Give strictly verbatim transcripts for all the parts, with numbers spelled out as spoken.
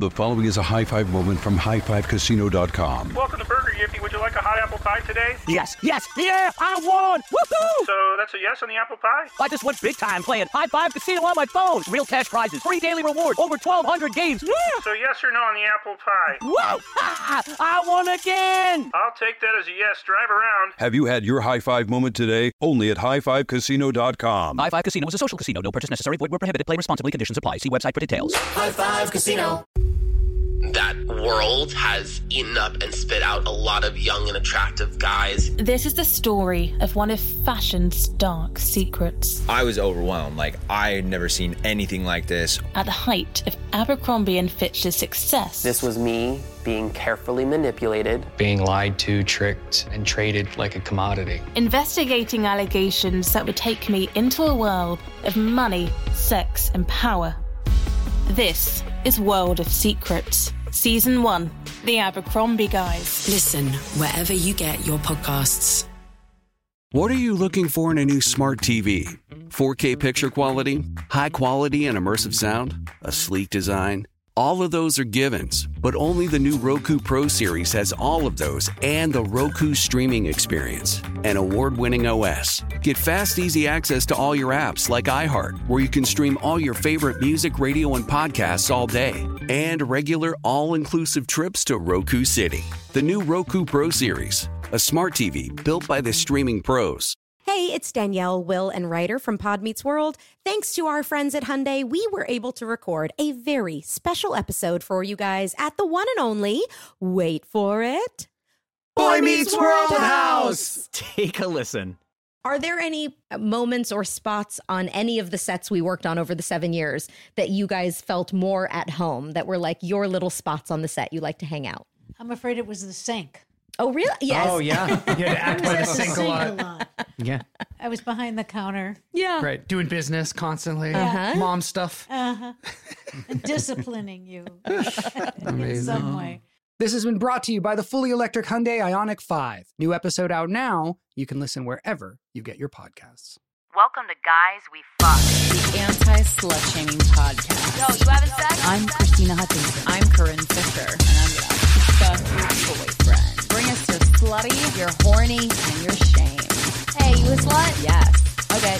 The following is a high five moment from high five casino dot com. Welcome to Burger Yippee. Would you like a hot apple pie today? Yes, yes, yeah, I won! Woohoo! So that's a yes on the apple pie? I just went big time playing High Five Casino on my phone. Real cash prizes, free daily rewards, over twelve hundred games. Yeah! So yes or no on the apple pie? Whoa! Ah, I won again! I'll take that as a yes. Drive around. Have you had your high five moment today? Only at high five casino dot com. High Five Casino is a social casino. No purchase necessary. Void where prohibited. Play responsibly. Conditions apply. See website for details. High Five Casino. That world has eaten up and spit out a lot of young and attractive guys. This is the story of one of fashion's dark secrets. I was overwhelmed. Like, I had never seen anything like this. At the height of Abercrombie and Fitch's success. This was me being carefully manipulated. Being lied to, tricked, and traded like a commodity. Investigating allegations that would take me into a world of money, sex, and power. This is World of Secrets, Season one, The Abercrombie Guys. Listen wherever you get your podcasts. What are you looking for in a new smart T V? four K picture quality? High quality and immersive sound? A sleek design? All of those are givens, but only the new Roku Pro Series has all of those and the Roku streaming experience, an award-winning O S. Get fast, easy access to all your apps like iHeart, where you can stream all your favorite music, radio, and podcasts all day, and regular all-inclusive trips to Roku City. The new Roku Pro Series, a smart T V built by the streaming pros. Hey, it's Danielle, Will, and Ryder from Pod Meets World. Thanks to our friends at Hyundai, we were able to record a very special episode for you guys at the one and only, wait for it, Boy Meets World House! Take a listen. Are there any moments or spots on any of the sets we worked on over the seven years that you guys felt more at home, that were like your little spots on the set you like to hang out? I'm afraid it was the sink. Oh, really? Yes. Oh, yeah. You had to act by the sink a lot. a lot. Yeah. I was behind the counter. Yeah. Right. Doing business constantly. Uh-huh. Mom stuff. Uh-huh. And disciplining you in Amazing. some way. This has been brought to you by the fully electric Hyundai Ioniq five. New episode out now. You can listen wherever you get your podcasts. Welcome to Guys We Fuck, the anti-slut-shaming podcast. Yo, you having sex? I'm Christina Hutchinson. I'm Corinne Fisher, and I'm gonna fuck your boyfriend. Bring us your slutty, your horny, and your shame. Hey, you a slut? Yes. Okay.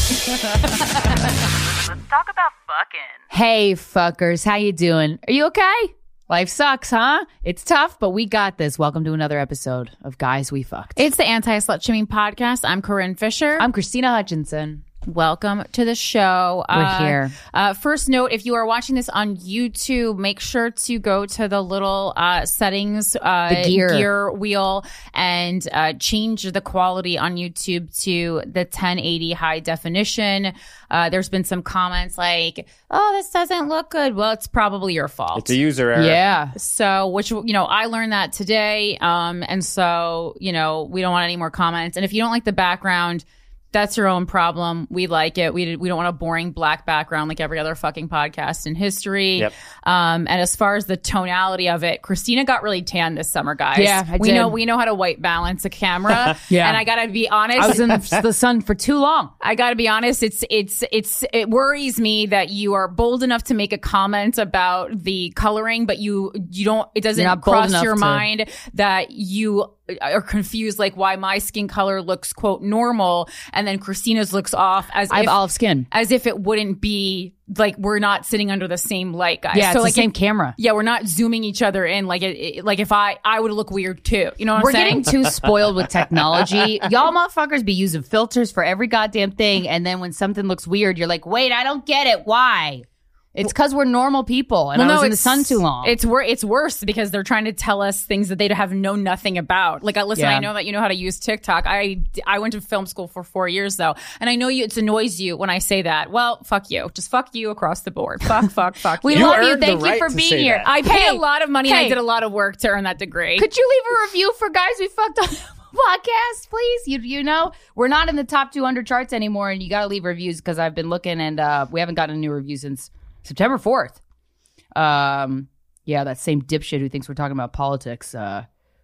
Let's talk about fucking. Hey, fuckers. How you doing? Are you okay? Life sucks, huh? It's tough, but we got this. Welcome to another episode of Guys We Fucked. It's the Anti-Slut Shaming Podcast. I'm Corinne Fisher. I'm Christina Hutchinson. Welcome to the show. We're uh, here. Uh, first note, if you are watching this on YouTube, make sure to go to the little uh, settings uh, the gear. gear wheel and uh, change the quality on YouTube to the ten eighty high definition. Uh, there's been some comments like, oh, this doesn't look good. Well, it's probably your fault. It's a user error. Yeah. So, which, you know, I learned that today. Um, and so, you know, we don't want any more comments. And if you don't like the background, that's your own problem. We like it. We we don't want a boring black background like every other fucking podcast in history. Yep. Um, and as far as the tonality of it, Christina got really tan this summer, guys. Yeah, I we did. know we know how to white balance a camera. Yeah. And I gotta be honest. I was in the, the sun for too long. I gotta be honest. It's it's it's it worries me that you are bold enough to make a comment about the coloring, but you you don't. It doesn't You're not bold cross enough your to- mind that you are confused, like why my skin color looks quote normal and then Christina's looks off as I have if, olive skin. as if it wouldn't be like we're not sitting under the same light, guys. Yeah, so it's like the same it- camera. Yeah, we're not zooming each other in. Like it, it- like if I I would look weird too. You know what We're I'm saying? getting too spoiled with technology. Y'all motherfuckers be using filters for every goddamn thing, and then when something looks weird, you're like, wait, I don't get it. Why? It's because we're normal people, and Well, I was no, in the it's- sun too long. It's wor- It's worse because they're trying to tell us things that they have know nothing about. Like, I listen, Yeah. I know that you know how to use TikTok. I I went to film school for four years though, and I know you. It annoys you when I say that. Well, fuck you. Just fuck you across the board. Fuck, fuck, fuck. We you. love you. earned the Thank you right for to being say here. that. I paid Hey, a lot of money. and hey. I did a lot of work to earn that degree. Could you leave a review for Guys We Fucked on the podcast, please? You you know we're not in the top two hundred charts anymore, and you got to leave reviews because I've been looking, and uh, we haven't gotten a new review since September fourth. Um, yeah, that same dipshit who thinks we're talking about politics uh,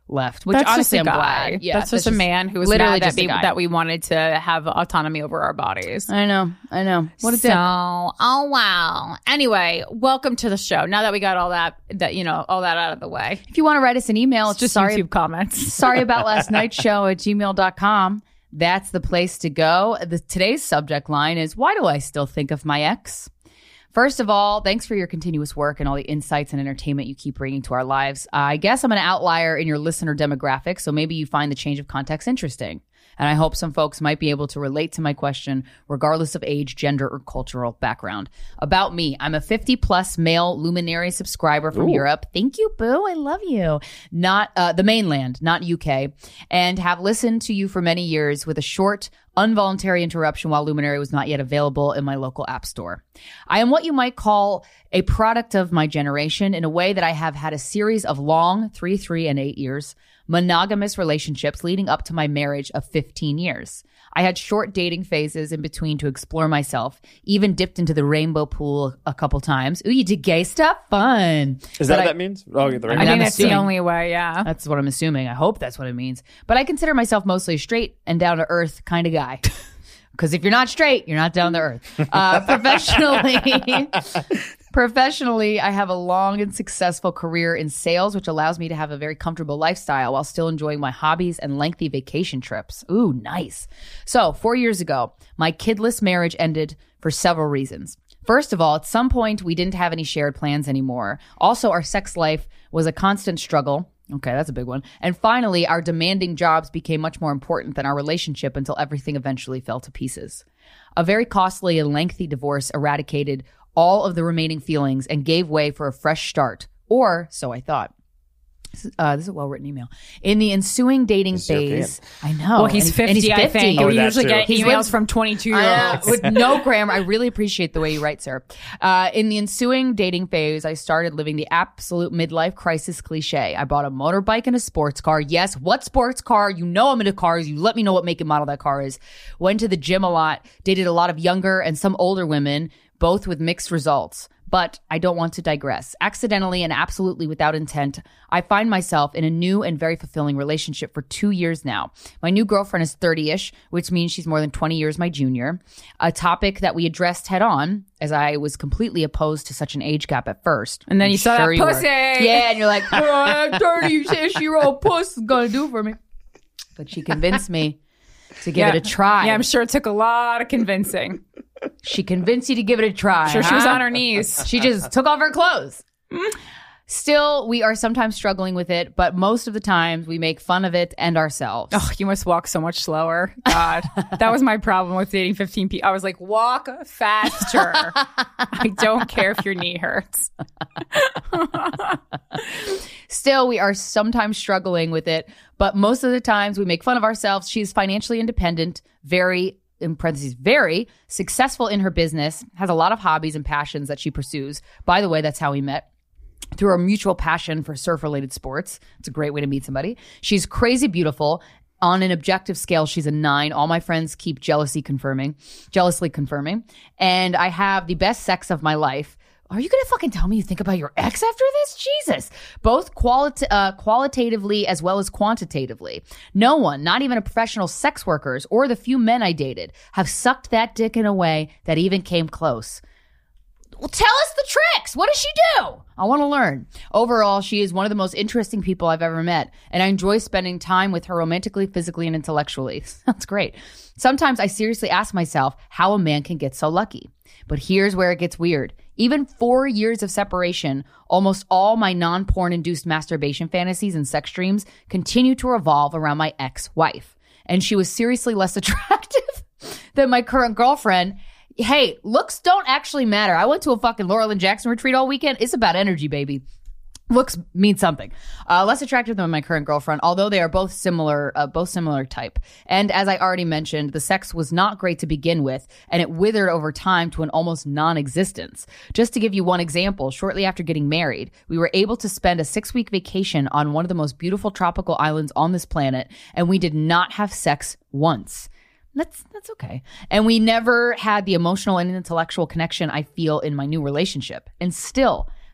left, which That's honestly just a I'm guy. glad. Yeah, that's just a man who was literally mad that, just a we, guy. that we wanted to have autonomy over our bodies. I know, I know. What a so, dick. oh wow. Anyway, welcome to the show. Now that we got all that, that you know, all that out of the way, If you want to write us an email, it's just sorry, YouTube comments. sorry about last night's show at gmail dot com. That's the place to go. The, today's subject line is, why do I still think of my ex? First of all, thanks for your continuous work and all the insights and entertainment you keep bringing to our lives. Uh, I guess I'm an outlier in your listener demographic, so maybe you find the change of context interesting. And I hope some folks might be able to relate to my question, regardless of age, gender, or cultural background. About me, I'm a fifty-plus male Luminary subscriber from Ooh. Europe. Thank you, boo. I love you. Not uh, the mainland, not U K. And have listened to you for many years with a short, involuntary interruption while Luminary was not yet available in my local app store. I am what you might call a product of my generation in a way that I have had a series of long, three, three, and eight years, monogamous relationships leading up to my marriage of fifteen years. I had short dating phases in between to explore myself, even dipped into the rainbow pool a couple times. Ooh, you did gay stuff? Fun. Is that But what I- that means? Oh, the I rainbow. mean, I'm that's the assuming. only way. Yeah. That's what I'm assuming. I hope that's what it means. But I consider myself mostly a straight and down to earth kind of guy. Because if you're not straight, you're not down to earth. Uh, professionally, professionally, I have a long and successful career in sales, which allows me to have a very comfortable lifestyle while still enjoying my hobbies and lengthy vacation trips. Ooh, nice. So four years ago, my kidless marriage ended for several reasons. First of all, at some point, we didn't have any shared plans anymore. Also, our sex life was a constant struggle. Okay, that's a big one. And finally, our demanding jobs became much more important than our relationship until everything eventually fell to pieces. A very costly and lengthy divorce eradicated all of the remaining feelings and gave way for a fresh start. Or so I thought. This is, uh, this is a well-written email. In the ensuing dating He's phase, I know. Well, he's and fifty, and he's I think. Oh, we that usually too. get He's emails with- from twenty-two year Uh, olds. with no grammar. I really appreciate the way you write, sir. Uh, in the ensuing dating phase, I started living the absolute midlife crisis cliche. I bought a motorbike and a sports car. Yes, what sports car? You know I'm into cars. You let me know what make and model that car is. Went to the gym a lot. Dated a lot of younger and some older women, both with mixed results. But I don't want to digress. Accidentally and absolutely without intent, I find myself in a new and very fulfilling relationship for two years now. My new girlfriend is thirty-ish, which means she's more than twenty years my junior. A topic that we addressed head on, as I was completely opposed to such an age gap at first. And then I'm you saw that sure you were. pussy. Yeah, and you're like, oh, thirty-ish-year-old puss is going to do for me. But she convinced me to give yeah. it a try. Yeah, I'm sure it took a lot of convincing. She convinced you to give it a try. I'm sure she was huh? on her knees. She just took off her clothes. Still, we are sometimes struggling with it, but most of the times we make fun of it and ourselves. Oh, you must walk so much slower. God, that was my problem with dating fifteen people. I was like, walk faster. I don't care if your knee hurts. Still, we are sometimes struggling with it, but most of the times we make fun of ourselves. She's financially independent, very, in parentheses, very successful in her business, has a lot of hobbies and passions that she pursues. By the way, that's how we met. Through our mutual passion for surf-related sports. It's a great way to meet somebody. She's crazy beautiful. On an objective scale, she's a nine. All my friends keep jealousy confirming, jealously confirming. And I have the best sex of my life. Are you going to fucking tell me you think about your ex after this? Jesus. Both qualita- uh, qualitatively as well as quantitatively. No one, not even a professional sex workers or the few men I dated, have sucked that dick in a way that even came close. Well, tell us the tricks. What does she do? I want to learn. Overall, she is one of the most interesting people I've ever met, and I enjoy spending time with her romantically, physically, and intellectually. Sounds great. Sometimes I seriously ask myself how a man can get so lucky. But here's where it gets weird. Even four years of separation, almost all my non-porn induced masturbation fantasies and sex dreams continue to revolve around my ex-wife. And she was seriously less attractive than my current girlfriend. Hey, looks don't actually matter. I went to a fucking Laurel and Jackson retreat all weekend. It's about energy, baby. Looks mean something. Uh, less attractive than my current girlfriend, although they are both similar, uh, both similar type. And as I already mentioned, the sex was not great to begin with, and it withered over time to an almost non-existence. Just to give you one example, shortly after getting married, we were able to spend a six-week vacation on one of the most beautiful tropical islands on this planet, and we did not have sex once. That's that's okay. And we never had the emotional and intellectual connection I feel in my new relationship. And still,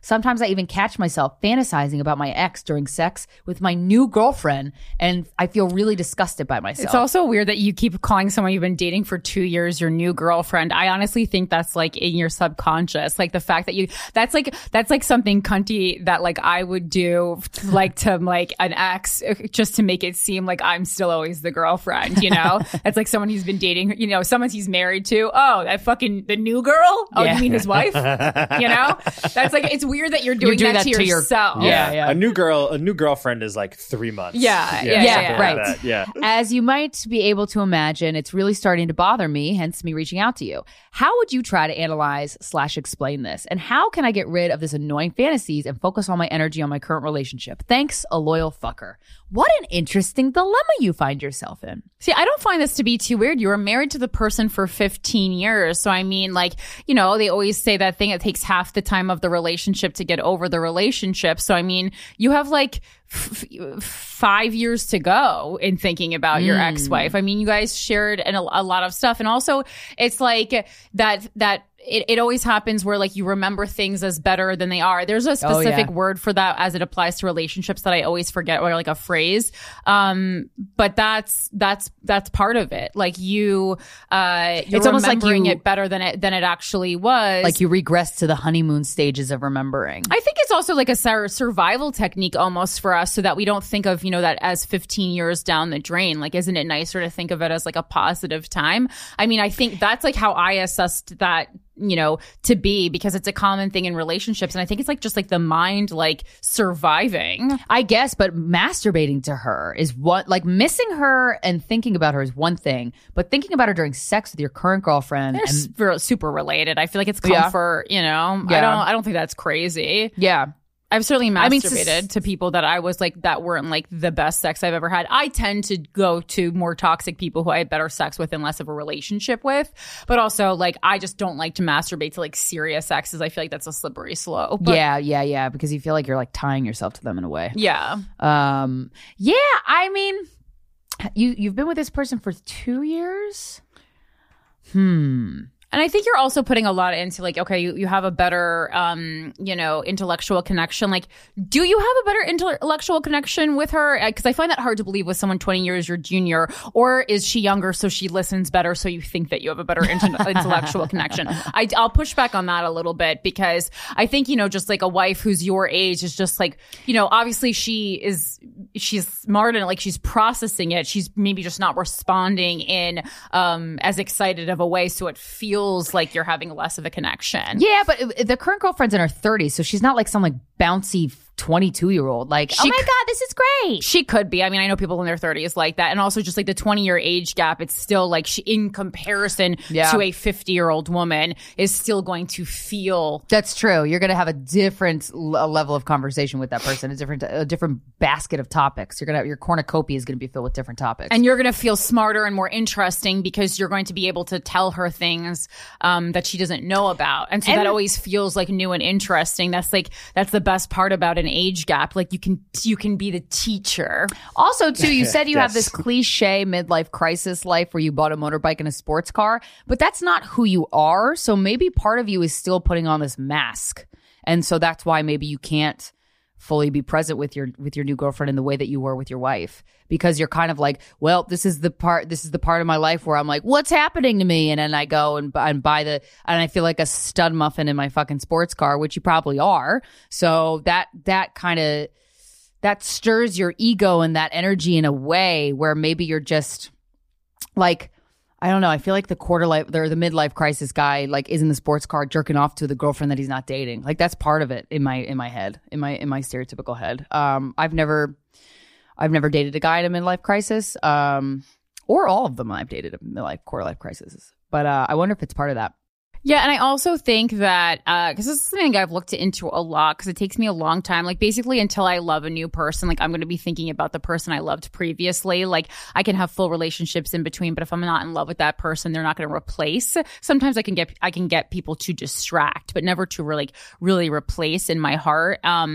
Sometimes I even catch myself fantasizing about my ex during sex with my new girlfriend, and I feel really disgusted by myself. It's also weird that you keep calling someone you've been dating for two years your new girlfriend. I honestly think that's like in your subconscious. Like the fact that you, that's like, that's like something cunty that like I would do like to like an ex just to make it seem like I'm still always the girlfriend, you know? It's like someone he's been dating, you know, someone he's married to. Oh, that fucking, the new girl? Oh, Yeah. you mean his wife? You know? That's like, it's weird that you're doing, You're doing that, that to, to your- yourself. Yeah, yeah. A new girl, a new girlfriend is like three months. Yeah, yeah, Yeah, something right. like that. Yeah. As you might be able to imagine, it's really starting to bother me, hence me reaching out to you. How would you try to analyze slash explain this? And how can I get rid of this annoying fantasies and focus all my energy on my current relationship? Thanks, a loyal fucker. What an interesting dilemma you find yourself in. See, I don't find this to be too weird. You were married to the person for fifteen years. So, I mean, like, you know, they always say that thing, it takes half the time of the relationship to get over the relationship. So, I mean, you have like f- f- five years to go in thinking about your Mm. ex-wife. I mean, you guys shared an, a lot of stuff. And also, it's like that, that, It, it always happens where like you remember things as better than they are. There's a specific yeah. word for that as it applies to relationships that I always forget, or like a phrase. Um, but that's that's that's part of it. Like you, uh, you're It's almost like remembering you- it better than it than it actually was. Like you regress to the honeymoon stages of remembering. I think it's also like a sur- survival technique almost for us, so that we don't think of, you know, that as fifteen years down the drain. Like, isn't it nicer to think of it as like a positive time? I mean, I think that's like how I assessed that, you know, to be, because it's a common thing in relationships. And I think it's like just like the mind like surviving. I guess, but masturbating to her is one, like missing her and thinking about her is one thing, but thinking about her during sex with your current girlfriend. They're and, super, super related. I feel like it's Yeah. comfort, you know. Yeah. I don't I don't think that's crazy. yeah. I've certainly I mean, masturbated s- to people that I was like, that weren't like the best sex I've ever had. I tend to go to more toxic people who I had better sex with and less of a relationship with. But also, like, I just don't like to masturbate to like serious sexes. I feel like that's a slippery slope. But, yeah, yeah, yeah. Because you feel like you're like tying yourself to them in a way. Yeah. Um, yeah, I mean, you, you've been with this person for two years? Hmm. And I think you're also putting a lot into like, okay, you, you have a better, um, you know, intellectual connection. Like, do you have a better intellectual connection with her? Because I find that hard to believe with someone twenty years your junior. Or is she younger so she listens better, so you think that you have a better inter- intellectual connection? I, I'll push back on that a little bit, because I think, you know, just like a wife who's your age is just like, you know, obviously she is, she's smart and like she's processing it. She's maybe just not responding in um, as excited of a way, so it feels like you're having less of a connection. Yeah, but the current girlfriend's in her thirties, so she's not like some like bouncy twenty-two year old. Like, She oh my c- God, this is great. She could be. I mean, I know people in their thirties like that. And also just like the twenty year age gap, it's still like she, in comparison Yeah. to a fifty year old woman, is still going to feel. That's true. You're going to have a different l- a level of conversation with that person, a different a different basket of topics. You're going to have, your cornucopia is going to be filled with different topics. And you're going to feel smarter and more interesting, because you're going to be able to tell her things um, that she doesn't know about. And so And- that always feels like new and interesting. That's like, that's the best part about an age gap. Like you can, you can be the teacher. Also, too, you said you have Yes. this cliche midlife crisis life where you bought a motorbike and a sports car, but that's not who you are. So maybe part of you is still putting on this mask. And so that's why maybe you can't fully be present with your with your new girlfriend in the way that you were with your wife, because you're kind of like, well, this is the part this is the part of my life where I'm like, what's happening to me? And then I go and, and buy the and I feel like a stud muffin in my fucking sports car, which you probably are. So that that kind of that stirs your ego and that energy in a way where maybe you're just like, I don't know. I feel like the quarter life or the midlife crisis guy like is in the sports car jerking off to the girlfriend that he's not dating. Like that's part of it in my in my head, in my in my stereotypical head. Um, I've never I've never dated a guy in a midlife crisis, um, or all of them. I've dated a midlife quarter life crisis, but uh, I wonder if it's part of that. Yeah, and I also think that, because this is something I've looked into a lot, because it takes me a long time. Like, basically, until I love a new person, like, I'm going to be thinking about the person I loved previously. Like, I can have full relationships in between, but if I'm not in love with that person, they're not going to replace. Sometimes I can get I can get people to distract, but never to really, really replace in my heart. Um,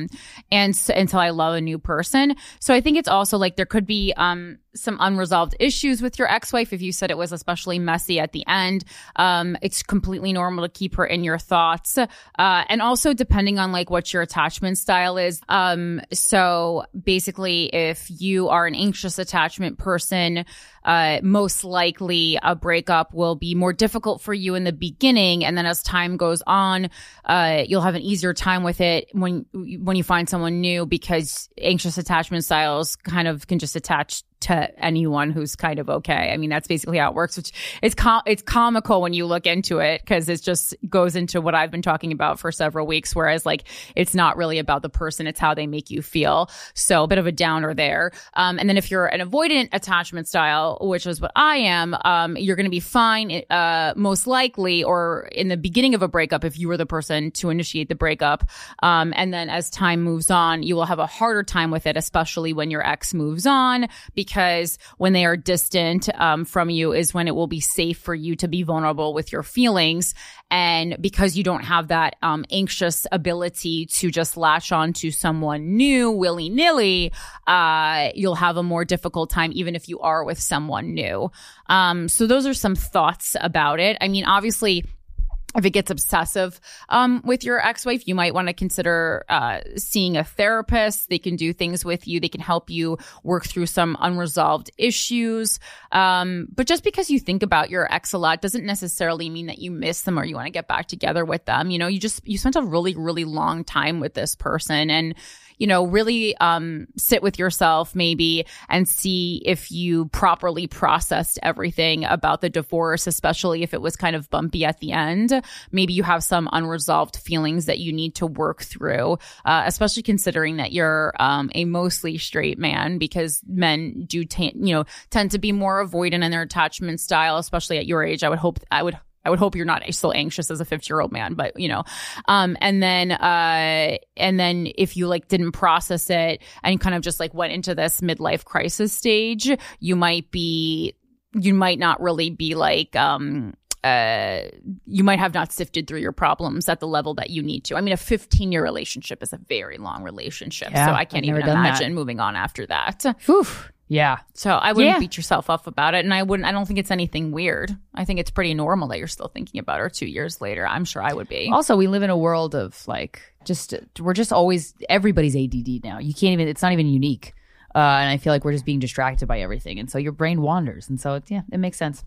and s- until I love a new person. So I think it's also like there could be um some unresolved issues with your ex-wife. If you said it was especially messy at the end, um, it's completely normal to keep her in your thoughts. Uh, and also depending on like what your attachment style is. Um, so basically, if you are an anxious attachment person, uh, most likely a breakup will be more difficult for you in the beginning. And then as time goes on, uh, you'll have an easier time with it when, when you find someone new, because anxious attachment styles kind of can just attach to anyone who's kind of okay. I mean, that's basically how it works, which is com- it's comical when you look into it, because it just goes into what I've been talking about for several weeks, whereas like it's not really about the person, it's how they make you feel. So a bit of a downer there. Um, and then if you're an avoidant attachment style, which is what I am, um, you're going to be fine, uh, most likely, or in the beginning of a breakup, if you were the person to initiate the breakup. Um, and then as time moves on, you will have a harder time with it, especially when your ex moves on, because Because when they are distant um, from you is when it will be safe for you to be vulnerable with your feelings. And because you don't have that um, anxious ability to just latch on to someone new willy-nilly, uh, you'll have a more difficult time even if you are with someone new. Um, so those are some thoughts about it. I mean, obviously, if it gets obsessive um, with your ex-wife, you might want to consider uh, seeing a therapist. They can do things with you. They can help you work through some unresolved issues. Um, but just because you think about your ex a lot doesn't necessarily mean that you miss them or you want to get back together with them. You know, you just, you spent a really, really long time with this person, and you know, really um, sit with yourself maybe and see if you properly processed everything about the divorce, especially if it was kind of bumpy at the end. Maybe you have some unresolved feelings that you need to work through, uh, especially considering that you're um, a mostly straight man, because men do, t- you know, tend to be more avoidant in their attachment style, especially at your age. I would hope, I would I would hope you're not still anxious as a fifty-year-old man, but you know, um, and then, uh, and then if you like didn't process it and kind of just like went into this midlife crisis stage, you might be, you might not really be like, um, uh, you might have not sifted through your problems at the level that you need to. I mean, a fifteen year relationship is a very long relationship, Yeah, so I can't I've even never done imagine that. moving on after that. Whew. Yeah. So I wouldn't Yeah. beat yourself up about it. And I wouldn't, I don't think it's anything weird. I think it's pretty normal that you're still thinking about her two years later. I'm sure I would be. Also, we live in a world of like, just, we're just always, everybody's A D D now. You can't even, it's not even unique. Uh, and I feel like we're just being distracted by everything. And so your brain wanders. And so, it's, yeah, it makes sense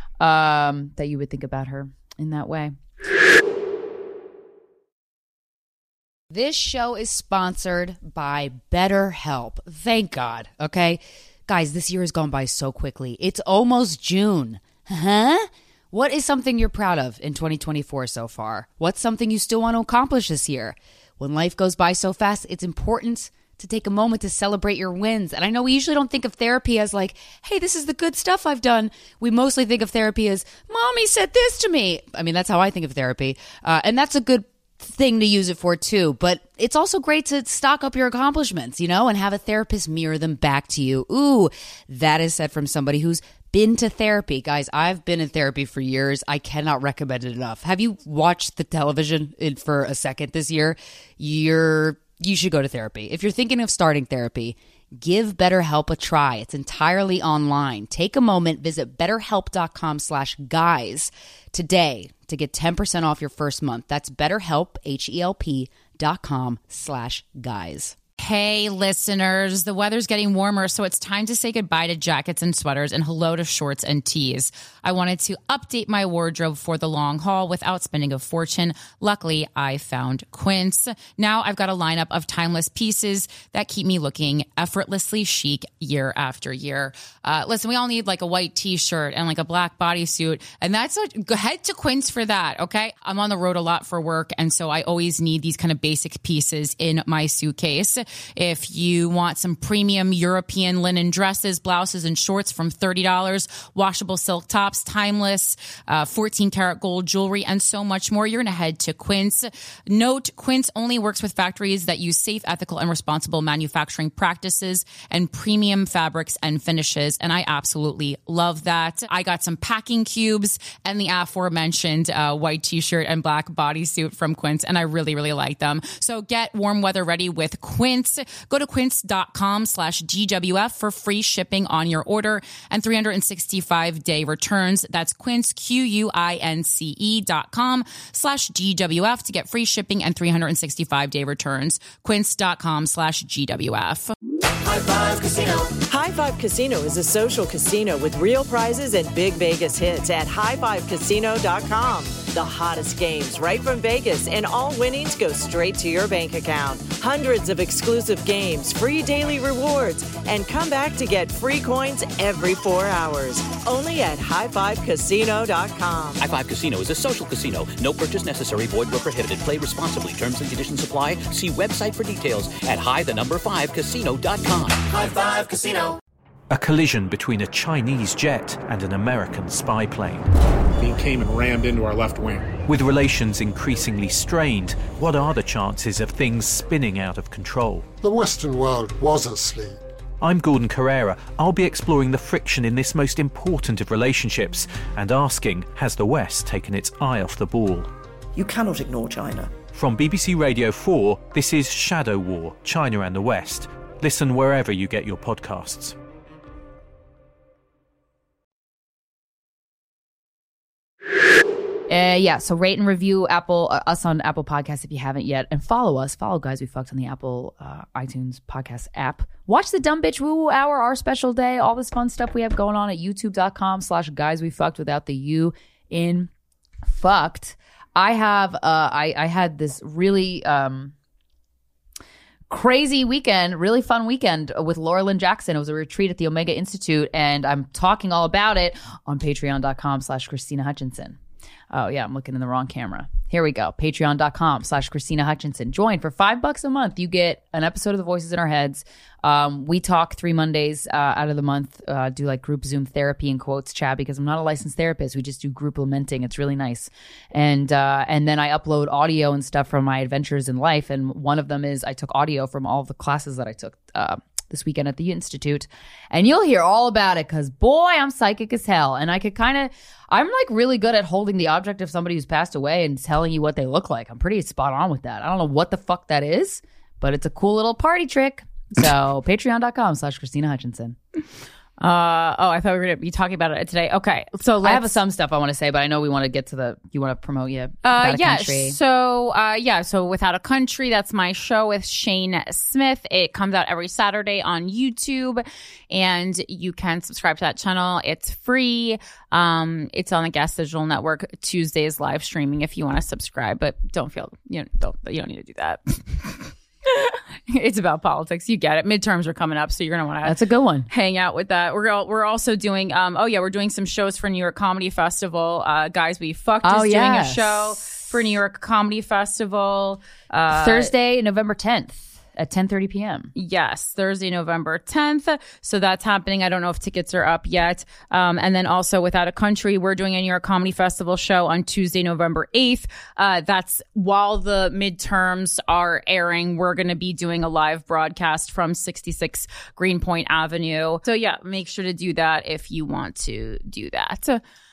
um, that you would think about her in that way. This show is sponsored by BetterHelp. Thank God. Okay. Guys, this year has gone by so quickly. It's almost June. Huh? What is something you're proud of in twenty twenty-four so far? What's something you still want to accomplish this year? When life goes by so fast, it's important to take a moment to celebrate your wins. And I know we usually don't think of therapy as like, hey, this is the good stuff I've done. We mostly think of therapy as, mommy said this to me. I mean, that's how I think of therapy. Uh, and that's a good thing to use it for too, but it's also great to stock up your accomplishments, you know, and have a therapist mirror them back to you. Ooh, that is said from somebody who's been to therapy. Guys, I've been in therapy for years. I cannot recommend it enough. Have you watched the television in, for a second this year? You're you should go to therapy. If you're thinking of starting therapy, give BetterHelp a try. It's entirely online. Take a moment, visit betterhelp.com slash guys today to get ten percent off your first month. That's betterhelp, H-E-L-P dot com slash guys. Hey, listeners, the weather's getting warmer, so it's time to say goodbye to jackets and sweaters and hello to shorts and tees. I wanted to update my wardrobe for the long haul without spending a fortune. Luckily, I found Quince. Now I've got a lineup of timeless pieces that keep me looking effortlessly chic year after year. Uh, listen, we all need like a white t-shirt and like a black bodysuit, and that's what, go head to Quince for that, okay? I'm on the road a lot for work, and so I always need these kind of basic pieces in my suitcase. If you want some premium European linen dresses, blouses, and shorts from thirty dollars, washable silk tops, timeless, uh, fourteen karat gold jewelry, and so much more, you're going to head to Quince. Note, Quince only works with factories that use safe, ethical, and responsible manufacturing practices and premium fabrics and finishes. And I absolutely love that. I got some packing cubes and the aforementioned uh, white t-shirt and black bodysuit from Quince, and I really, really like them. So get warm weather ready with Quince. Go to quince.com slash GWF for free shipping on your order and three hundred sixty-five day returns. That's Quince, Q-U-I-N-C-E dot com slash G-W-F to get free shipping and three hundred sixty-five day returns. Quince.com slash G-W-F. High Five Casino. High Five Casino is a social casino with real prizes and big Vegas hits at high five casino dot com. The hottest games right from Vegas, and all winnings go straight to your bank account. Hundreds of exclusive games, free daily rewards, and come back to get free coins every four hours. Only at high five casino dot com. High Five Casino is a social casino. No purchase necessary. Void where prohibited. Play responsibly. Terms and conditions apply. See website for details at high the number five casino dot com. High Five Casino. A collision between a Chinese jet and an American spy plane. He came and rammed into our left wing. With relations increasingly strained, what are the chances of things spinning out of control? The Western world was asleep. I'm Gordon Carrera. I'll be exploring the friction in this most important of relationships and asking, has the West taken its eye off the ball? You cannot ignore China. From B B C Radio four, this is Shadow War, China and the West. Listen wherever you get your podcasts. Uh, yeah, so rate and review Apple uh, us on Apple Podcasts if you haven't yet, and follow us. Follow Guys We Fucked on the Apple uh, iTunes podcast app. Watch the Dumb Bitch Woo Woo Hour, our special day, all this fun stuff we have going on at youtube.com slash Guys We Fucked without the U in fucked. I have, uh, I, I had this really um, crazy weekend, really fun weekend with Laura Lynn Jackson. It was a retreat at the Omega Institute, and I'm talking all about it on patreon.com slash Christina Hutchinson. Oh, yeah, I'm looking in the wrong camera. Here we go. Patreon.com slash Christina Hutchinson. Join for five bucks a month. You get an episode of The Voices in Our Heads. Um, we talk three Mondays uh, out of the month, uh, do like group Zoom therapy in quotes, Chad, because I'm not a licensed therapist. We just do group lamenting. It's really nice. And uh, and then I upload audio and stuff from my adventures in life. And one of them is I took audio from all of the classes that I took uh, this weekend at the Institute. And you'll hear all about it because, boy, I'm psychic as hell. And I could kind of, I'm like really good at holding the object of somebody who's passed away and telling you what they look like. I'm pretty spot on with that. I don't know what the fuck that is, but it's a cool little party trick. So patreon.com slash Christina Hutchinson. Uh, oh, I thought we were going to be talking about it today. Okay. So let's, I have some stuff I want to say, but I know we want to get to the, you want to promote yeah, uh, Without a yeah, Country. So, uh, yeah, so Without a Country, that's my show with Shane Smith. It comes out every Saturday on YouTube, and you can subscribe to that channel. It's free. Um, it's on the Gas Digital Network. Tuesdays live streaming if you want to subscribe, but don't feel, you know, don't, you don't need to do that. It's about politics. You get it. Midterms are coming up, so you're going to want to That's a good one. hang out with that. We're all, we're also doing, um, oh, yeah, we're doing some shows for New York Comedy Festival. Uh, Guys We Fucked Oh, is yes. doing a show for New York Comedy Festival. Uh, Thursday, November tenth at ten thirty p.m. Yes, Thursday, November tenth. So that's happening. I don't know if tickets are up yet. Um, and then also Without a Country, we're doing a New York Comedy Festival show on Tuesday, November eighth. Uh, that's while the midterms are airing. We're going to be doing a live broadcast from sixty-six Greenpoint Avenue. So yeah, make sure to do that if you want to do that.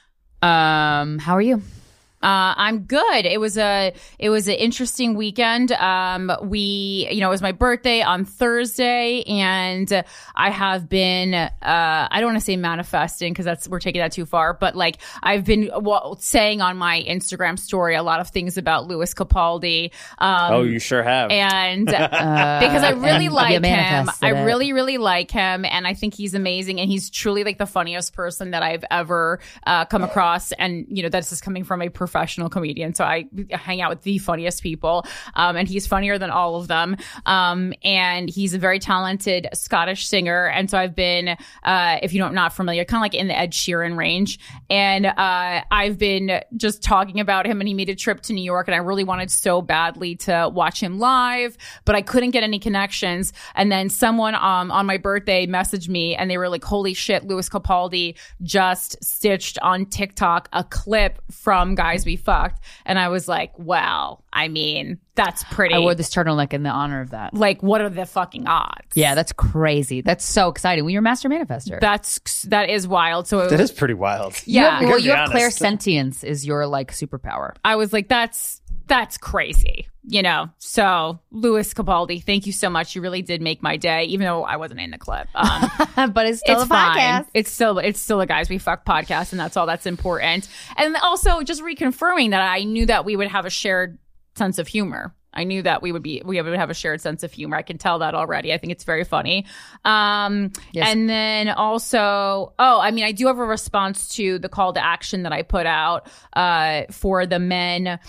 Um, how are you? Uh, I'm good. It was a it was an interesting weekend. Um, we, you know, it was my birthday on Thursday, and I have been, uh, I don't want to say manifesting because that's we're taking that too far, but like I've been well, saying on my Instagram story a lot of things about Louis Capaldi. Um, oh, you sure have. And uh, because I really like him, I it. really, really like him, and I think he's amazing, and he's truly like the funniest person that I've ever uh, come across. And you know, that's just coming from a professional comedian. So I hang out with the funniest people. Um, and he's funnier than all of them. Um, and he's a very talented Scottish singer. And so I've been, uh, if you don't not familiar, kind of like in the Ed Sheeran range. And uh, I've been just talking about him, and he made a trip to New York, and I really wanted so badly to watch him live, but I couldn't get any connections. And then someone um, on my birthday messaged me, and they were like, holy shit, Louis Capaldi just stitched on TikTok a clip from Guys We Fucked. And I was like, wow, I mean, that's pretty. I wore this turtleneck in the honor of that. Like, what are the fucking odds? Yeah, that's crazy. That's so exciting. Well, you're a master manifester. That's, that is wild. So it That was, is pretty wild. Yeah. You have, well, you have honest. clairsentience is your like superpower. I was like, that's, that's crazy, you know? So Louis Capaldi, thank you so much. You really did make my day, even though I wasn't in the clip. Um, but it's still it's a fine. podcast. It's still, it's still a Guys We Fuck podcast, and that's all that's important. And also just reconfirming that I knew that we would have a shared sense of humor. I knew that we would be, we would have a shared sense of humor. I can tell that already. I think it's very funny. Um, Yes. And then also, oh, I mean, I do have a response to the call to action that I put out uh, for the men,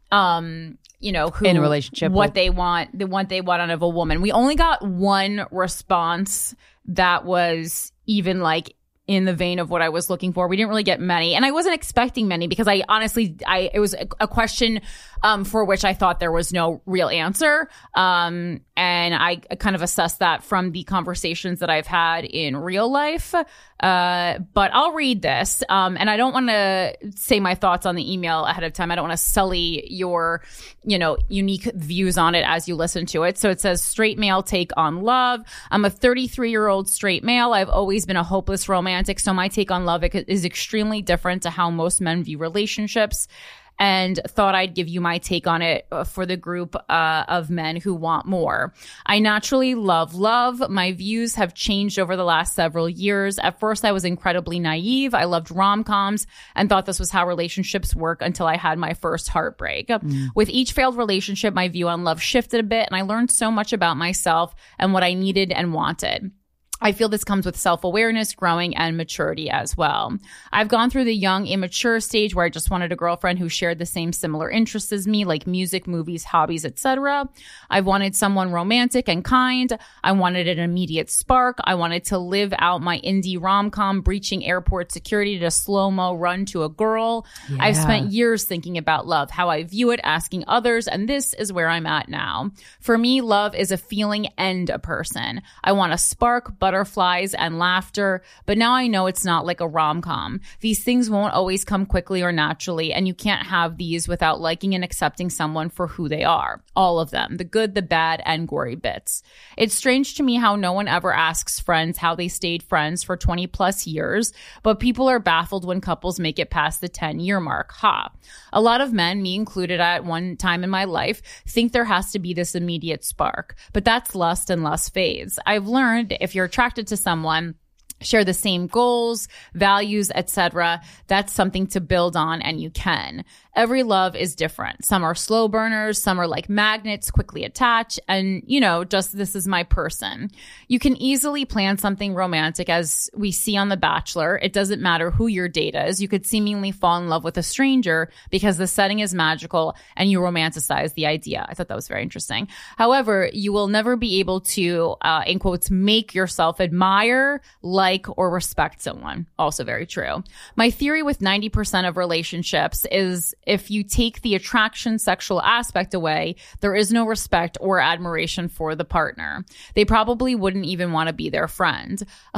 um, you know, who, In a relationship what with- they want, the what they want out of a woman. We only got one response that was even like in the vein of what I was looking for. We didn't really get many, and I wasn't expecting many because I honestly, I it was a, a question um, for which I thought there was no real answer, um, and I kind of assessed that from the conversations that I've had in real life. Uh, but I'll read this, um, and I don't want to say my thoughts on the email ahead of time. I don't want to sully your, you know, unique views on it as you listen to it. So it says, straight male take on love. I'm a thirty-three year old straight male. I've always been a hopeless romantic, so my take on love is extremely different to how most men view relationships, and thought I'd give you my take on it for the group uh, of men who want more. I naturally love love. My views have changed over the last several years. At first, I was incredibly naive. I loved rom-coms and thought this was how relationships work until I had my first heartbreak. Mm. With each failed relationship, my view on love shifted a bit, and I learned so much about myself and what I needed and wanted. I feel this comes with self-awareness, growing, and maturity as well. I've gone through the young, immature stage where I just wanted a girlfriend who shared the same similar interests as me, like music, movies, hobbies, et cetera. I've wanted someone romantic and kind. I wanted an immediate spark. I wanted to live out my indie rom-com, breaching airport security to slow-mo run to a girl. Yeah. I've spent years thinking about love, how I view it, asking others, and this is where I'm at now. For me, love is a feeling and a person. I want a spark, butterflies, and laughter, but now I know it's not like a rom-com. These things won't always come quickly or naturally, and you can't have these without liking and accepting someone for who they are. All of them, the good, the bad, and gory bits. It's strange to me how no one ever asks friends how they stayed friends for twenty plus years, but people are baffled when couples make it past the ten year mark. Ha. A lot of men, me included at one time in my life, think there has to be this immediate spark, but that's lust, and lust fades. I've learned if you're attracted to someone, share the same goals, values, et cetera, that's something to build on, and you can. Every love is different. Some are slow burners, some are like magnets, quickly attach, and, you know, just this is my person. You can easily plan something romantic as we see on The Bachelor. It doesn't matter who your date is. You could seemingly fall in love with a stranger because the setting is magical and you romanticize the idea. I thought that was very interesting. However, you will never be able to, uh, in quotes, make yourself admire, like, or respect someone. Also very true. My theory with ninety percent of relationships is if you take the attraction sexual aspect away, there is no respect or admiration for the partner. They probably wouldn't even want to be their friend.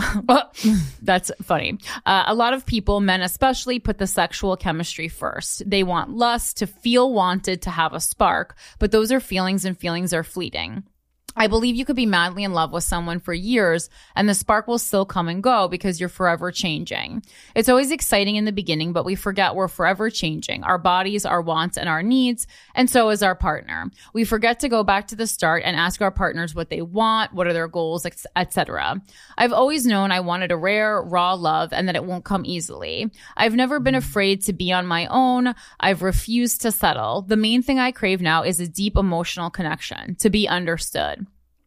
That's funny. Uh, a lot of people, men especially, put the sexual chemistry first. They want lust, to feel wanted, to have a spark, but those are feelings, and feelings are fleeting. I believe you could be madly in love with someone for years and the spark will still come and go because you're forever changing. It's always exciting in the beginning, but we forget we're forever changing. Our bodies, our wants, and our needs, and so is our partner. We forget to go back to the start and ask our partners what they want, what are their goals, et cetera. I've always known I wanted a rare, raw love and that it won't come easily. I've never been afraid to be on my own. I've refused to settle. The main thing I crave now is a deep emotional connection, to be understood.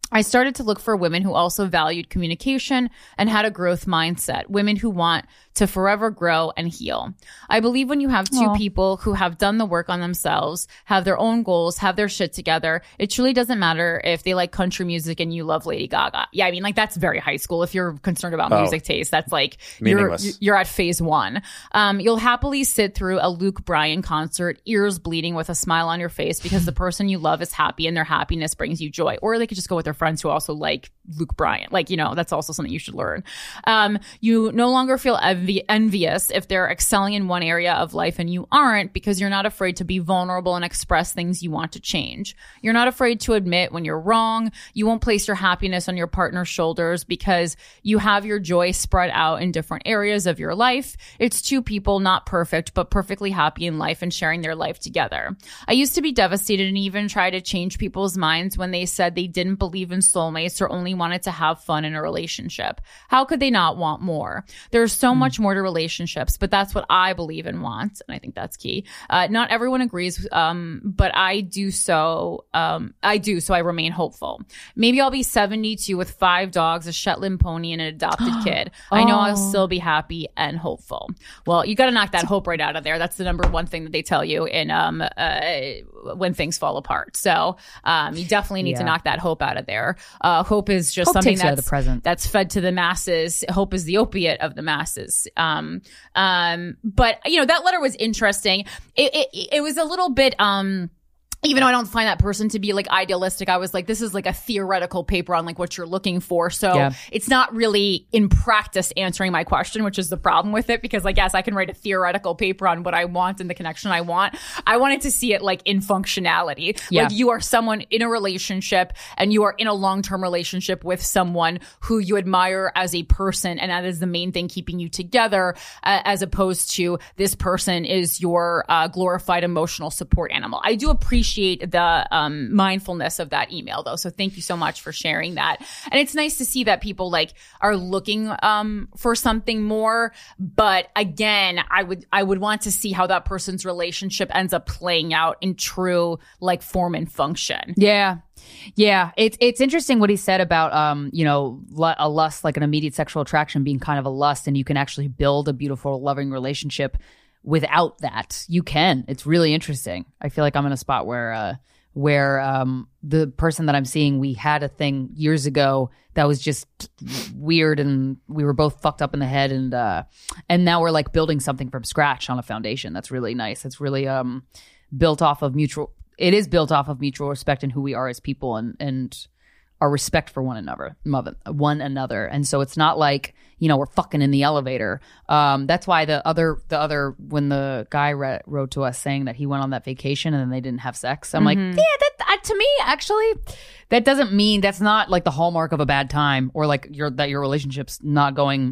I started to look for women who also valued communication and had a growth mindset, women who want to forever grow and heal. I believe when you have two Aww. people who have done the work on themselves, have their own goals, have their shit together, it truly doesn't matter if they like country music and you love Lady Gaga. Yeah, I mean, like that's very high school. If you're concerned about Oh. music taste, that's like you're, Meaningless. you're at phase one. Um, you'll happily sit through a Luke Bryan concert, ears bleeding with a smile on your face because the person you love is happy and their happiness brings you joy. Or they could just go with their friends who also like Luke Bryan. Like, you know, that's also something you should learn. Um, you no longer feel envi- envious if they're excelling in one area of life and you aren't, because you're not afraid to be vulnerable and express things you want to change. You're not afraid to admit when you're wrong. You won't place your happiness on your partner's shoulders because you have your joy spread out in different areas of your life. It's two people, not perfect, but perfectly happy in life and sharing their life together. I used to be devastated and even try to change people's minds when they said they didn't believe in soulmates or only wanted to have fun in a relationship. How could they not want more? There's so much more to relationships, but that's what I believe and want, and I think that's key. Uh, not everyone agrees, um, but I do so. Um, I do, so I remain hopeful. Maybe I'll be seventy-two with five dogs, a Shetland pony, and an adopted kid. I know I'll Oh. still be happy and hopeful. Well, you got to knock that hope right out of there. That's the number one thing that they tell you in um, uh, when things fall apart. So um, you definitely need to Yeah. knock that hope out of there. Uh, hope is just Hope something takes you out of that's the present. that's fed to the masses. Hope is the opiate of the masses. Um, um, but you know, that letter was interesting. It, it, it was a little bit, um, even though I don't find that person to be like idealistic, I was like, this is like a theoretical paper on like what you're looking for. So Yeah. it's not really in practice answering my question, which is the problem with it, because like, yes, I can write a theoretical paper on what I want and the connection I want. I wanted to see it like in functionality. Yeah. Like you are someone in a relationship and you are in a long-term relationship with someone who you admire as a person, and that is the main thing keeping you together, uh, as opposed to this person is your uh, glorified emotional support animal. I do appreciate the um, mindfulness of that email though. So thank you so much for sharing that. And it's nice to see that people like are looking um, for something more. But again, I would, I would want to see how that person's relationship ends up playing out in true like form and function. Yeah. Yeah. It's it's interesting what he said about, um, you know, lu- a lust, like an immediate sexual attraction being kind of a lust, and you can actually build a beautiful, loving relationship without that. You can. It's really interesting. I feel like I'm in a spot where, uh, where um, the person that I'm seeing, we had a thing years ago that was just weird, and we were both fucked up in the head, and uh, and now we're like building something from scratch on a foundation that's really nice. It's really um, built off of mutual. It is built off of mutual respect and who we are as people, and and our respect for one another, mother, one another. And so it's not like, you know, we're fucking in the elevator. Um, that's why the other, the other, when the guy re- wrote to us saying that he went on that vacation and then they didn't have sex, I'm Mhm. like, yeah, that uh, to me, actually, that doesn't mean, that's not like the hallmark of a bad time, or like your, that your relationship's not going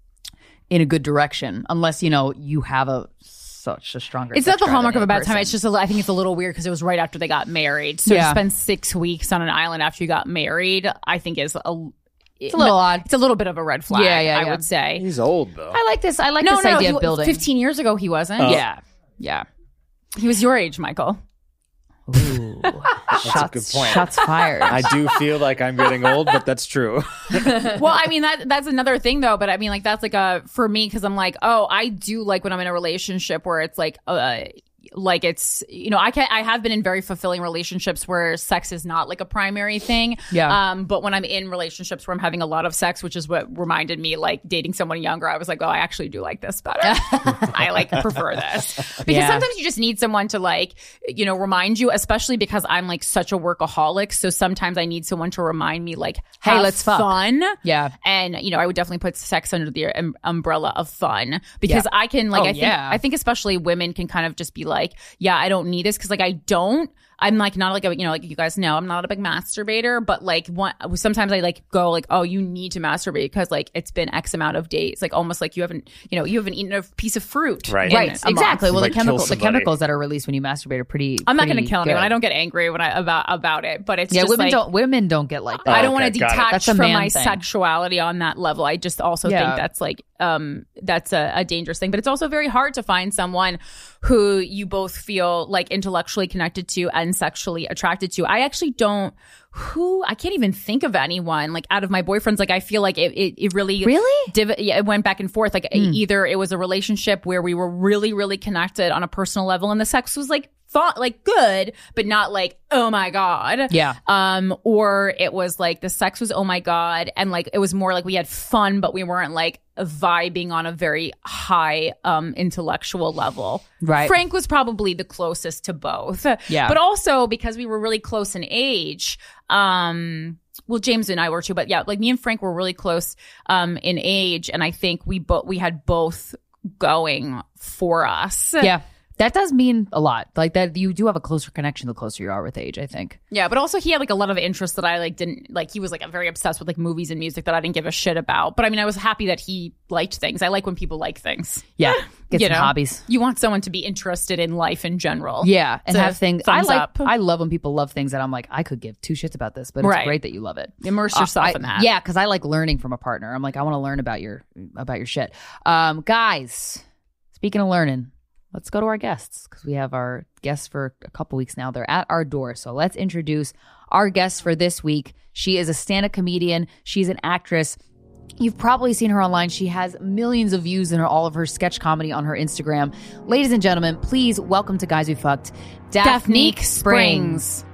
in a good direction, unless, you know, you have a, such a stronger. It's not the sex drive hallmark than of a any bad time. person. It's just, a, I think it's a little weird because it was right after they got married. So Yeah. to spend six weeks on an island after you got married, I think is a, It's a little odd. It's a little bit of a red flag. Yeah, yeah, I yeah. would say. He's old though. I like this. I like no, this no, idea no, of he- building. Fifteen years ago, he wasn't. Oh. Yeah, yeah. He was your age, Michael. Ooh. That's shots, a good point. shots fired. I do feel like I'm getting old, but that's true. Well, I mean that that's another thing though. But I mean, like that's like a for me because I'm like, oh, I do like when I'm in a relationship where it's like, uh, like it's you know, I can I have been in very fulfilling relationships where sex is not like a primary thing. Yeah. Um, but when I'm in relationships where I'm having a lot of sex, which is what reminded me like dating someone younger, I was like, oh, I actually do like this better. I like prefer this because Yeah. sometimes you just need someone to like you know remind you, especially because I'm like such a workaholic. So sometimes I need someone to remind me like, Hey, have let's fuck. fun. Yeah. And you know, I would definitely put sex under the um, umbrella of fun because Yeah. I can like Oh, I think yeah. I think especially women can kind of just be like, yeah, I don't need this because like I don't. I'm like not like a, you know like you guys know I'm not a big masturbator, but like one sometimes I like go like, oh, you need to masturbate because like it's been X amount of days, like almost like you haven't you know you haven't eaten a piece of fruit, Right. in Right, a exactly. month. Well, Like the chemical, kill the somebody. chemicals that are released when you masturbate are pretty. I'm not going to pretty kill anyone. good. I don't get angry when I about about it, but it's Yeah, just women like, don't. Women don't get like that. I don't okay, want to got it. detach That's a from man my thing. sexuality on that level. I just also Yeah. think that's like um that's a, a dangerous thing. But it's also very hard to find someone who you both feel like intellectually connected to and sexually attracted to. I actually don't who I can't even think of anyone like out of my boyfriends. Like I feel like it it, it really really div- yeah, it went back and forth. Like Mm. either it was a relationship where we were really really connected on a personal level and the sex was like fun, like good, but not like oh my god. Yeah. Um, or it was like the sex was oh my god, and like it was more like we had fun, but we weren't like vibing on a very high um intellectual level. Right. Frank was probably the closest to both. Yeah. But also because we were really close in age. Um, well, James and I were too, but yeah, like me and Frank were really close um in age, and I think we both we had both going for us. Yeah. That does mean a lot. Like that you do have a closer connection the closer you are with age, I think. Yeah, but also he had like a lot of interests that I like didn't like. He was like very obsessed with like movies and music that I didn't give a shit about. But I mean, I was happy that he liked things. I like when people like things. Yeah, get You some know? hobbies. You want someone to be interested in life in general. Yeah, and So, have things. I thumbs like. up. I love when people love things that I'm like, I could give two shits about this, but it's Right. great that you love it. Immerse Uh, yourself I- in that. Yeah, because I like learning from a partner. I'm like, I want to learn about your about your shit. Um, guys, speaking of learning, let's go to our guests because we have our guests for a couple weeks now. They're at our door. So let's introduce our guest for this week. She is a stand-up comedian. She's an actress. You've probably seen her online. She has millions of views in her, all of her sketch comedy on her Instagram. Ladies and gentlemen, please welcome to Guys We Fucked, Daphne Springs.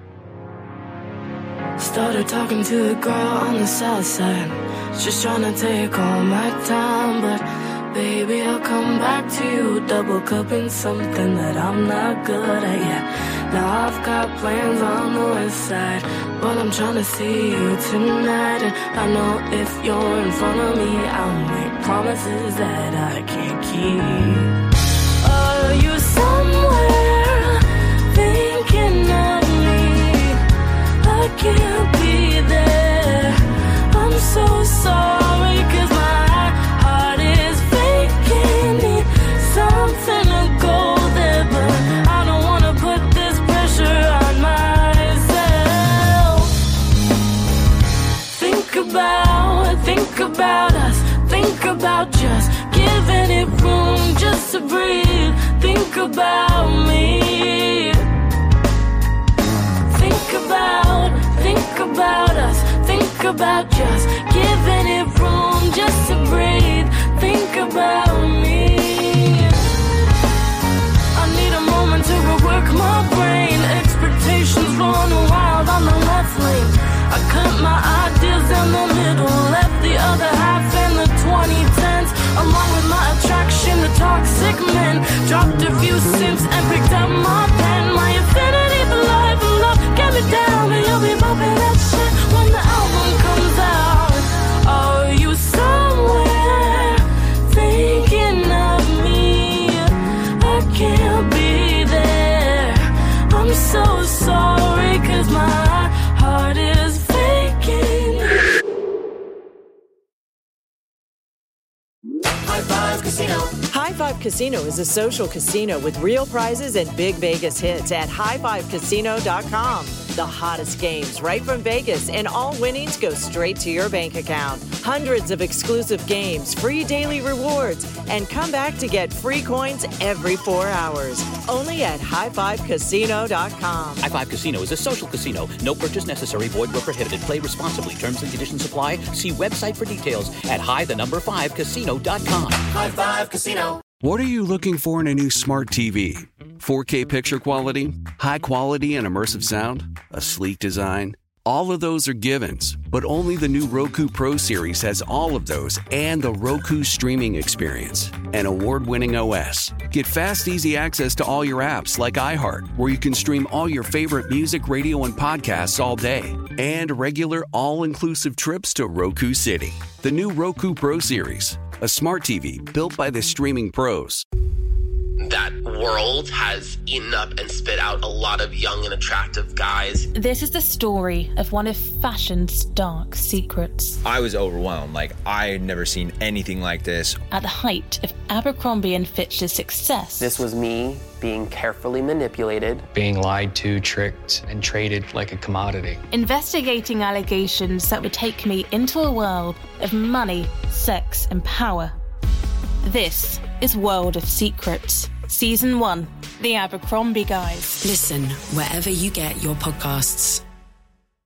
Started talking to a girl on the south side. She's trying to take all my time, but baby, I'll come back to you. Double cupping something that I'm not good at yet. Now I've got plans on the west side, but I'm trying to see you tonight. And I know if you're in front of me, I'll make promises that I can't keep. Are you somewhere thinking of me? I can't be there. I'm so sorry, cause my heart is faking me. Something to go there, but I don't wanna put this pressure on myself. Think about, think about us. Think about just giving it room just to breathe. Think about me. Think about, think about us. Think about just giving it room just to breathe. Think about me. I need a moment to rework my brain. Expectations run wild on the left lane. I cut my ideas down the middle, left the other half in the twenty tens. Along with my attraction to toxic men, dropped a few simps and picked up my pen. My affinity for life and love get me down, and you'll be bumping that shit when the album comes out. Are you somewhere thinking of me? I can't be there. I'm so sorry, cause my heart is faking. High Five Casino. High Five Casino is a social casino with real prizes and big Vegas hits at high five casino dot com. The hottest games right from Vegas, and all winnings go straight to your bank account. Hundreds of exclusive games, free daily rewards, and come back to get free coins every four hours. Only at high five casino dot com. High Five Casino is a social casino. No purchase necessary. Void where prohibited. Play responsibly. Terms and conditions apply. See website for details at high the number five casino dot com. High Five Casino. What are you looking for in a new smart T V? four K picture quality? High quality and immersive sound? A sleek design? All of those are givens, but only the new Roku Pro Series has all of those and the Roku streaming experience. An award-winning O S. Get fast, easy access to all your apps like iHeart, where you can stream all your favorite music, radio, and podcasts all day. And regular, all-inclusive trips to Roku City. The new Roku Pro Series. A smart T V built by the streaming pros. That world has eaten up and spit out a lot of young and attractive guys. This is the story of one of fashion's dark secrets. I was overwhelmed. Like, I had never seen anything like this. At the height of Abercrombie and Fitch's success, This was me being carefully manipulated. Being lied to, tricked, and traded like a commodity. investigating allegations that would take me into a world of money, sex, and power. This is World of Secrets, Season one, The Abercrombie Guys. Listen wherever you get your podcasts. Hey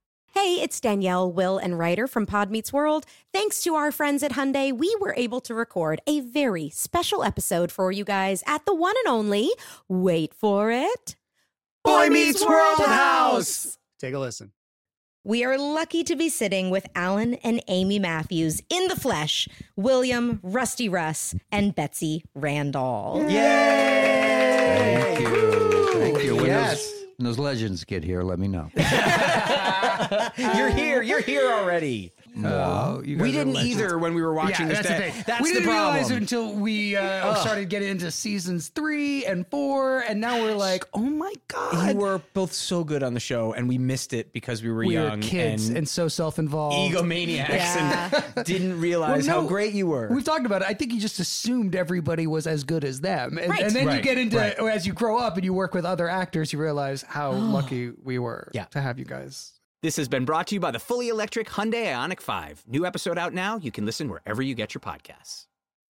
Hey, it's Danielle, Will, and Ryder from Pod Meets World. Thanks to our friends at Hyundai, we were able to record a very special episode for you guys at the one and only, wait for it, Boy Meets World House. Take a listen. We are lucky to be sitting with Alan and Amy Matthews in the flesh, William, Rusty Russ, and Betsy Randall. Yay! Thank you. Thank you. When, Yes. those, when those legends get here, let me know. You're here. You're here already. No, you we guys are didn't legends. either when we were watching Yeah, this. that's the That- thing. That's we the didn't problem. realize it until we uh, Ugh. started getting into seasons three and four, and now we're like, oh my god, You were both so good on the show, and we missed it because we were we young were kids and, and, so self-involved, egomaniacs, Yeah. and didn't realize Well, no, how great you were. We've talked about it. I think you just assumed everybody was as good as them, and, Right. and then you Right, get into right. as you grow up and you work with other actors, you realize how lucky we were Yeah. to have you guys. This has been brought to you by the fully electric Hyundai Ioniq five. New episode out now. You can listen wherever you get your podcasts.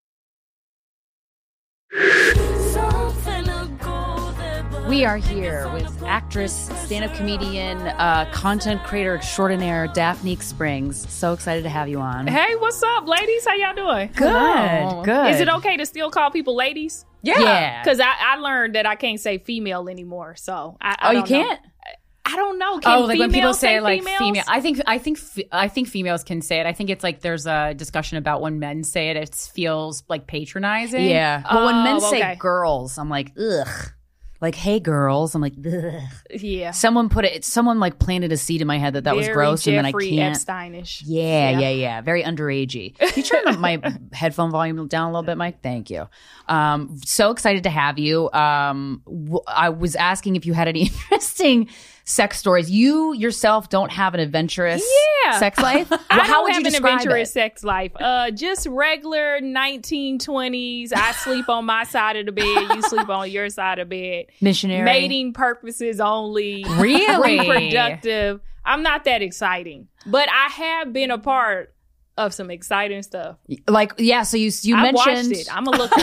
We are here with actress, stand-up comedian, uh, content creator extraordinaire, Daphne Springs. So excited to have you on. Hey, what's up, ladies? How y'all doing? Good, Hello. good. Is it okay to still call people ladies? Yeah. Yeah. Because I, I learned that I can't say female anymore. So I, I Oh, you don't know. can't? I don't know. Can Oh, like when people females say like females? female, I think I think fe- I think females can say it. I think it's like there's a discussion about when men say it, it feels like patronizing. Yeah. but when men Oh, say okay. girls, I'm like ugh. Like hey girls, I'm like ugh. Yeah. Someone put it. Someone like planted a seed in my head that that was Very gross, and then I Jeffrey can't. Epsteinish. Yeah, Yeah. yeah, yeah. Very underagey. Can you turn my headphone volume down a little bit, Mike? Thank you. Um, so excited to have you. Um, w- I was asking if you had any interesting sex stories. You yourself don't have an adventurous Yeah. sex life. I Well, don't how would have you an describe adventurous it? sex life. Uh, just regular nineteen twenties. I sleep on my side of the bed. You sleep on your side of the bed. Missionary. Mating purposes only. Really? Reproductive. I'm not that exciting, but I have been a part of some exciting stuff. Like, yeah. So you you I watched mentioned it. I'm a looker.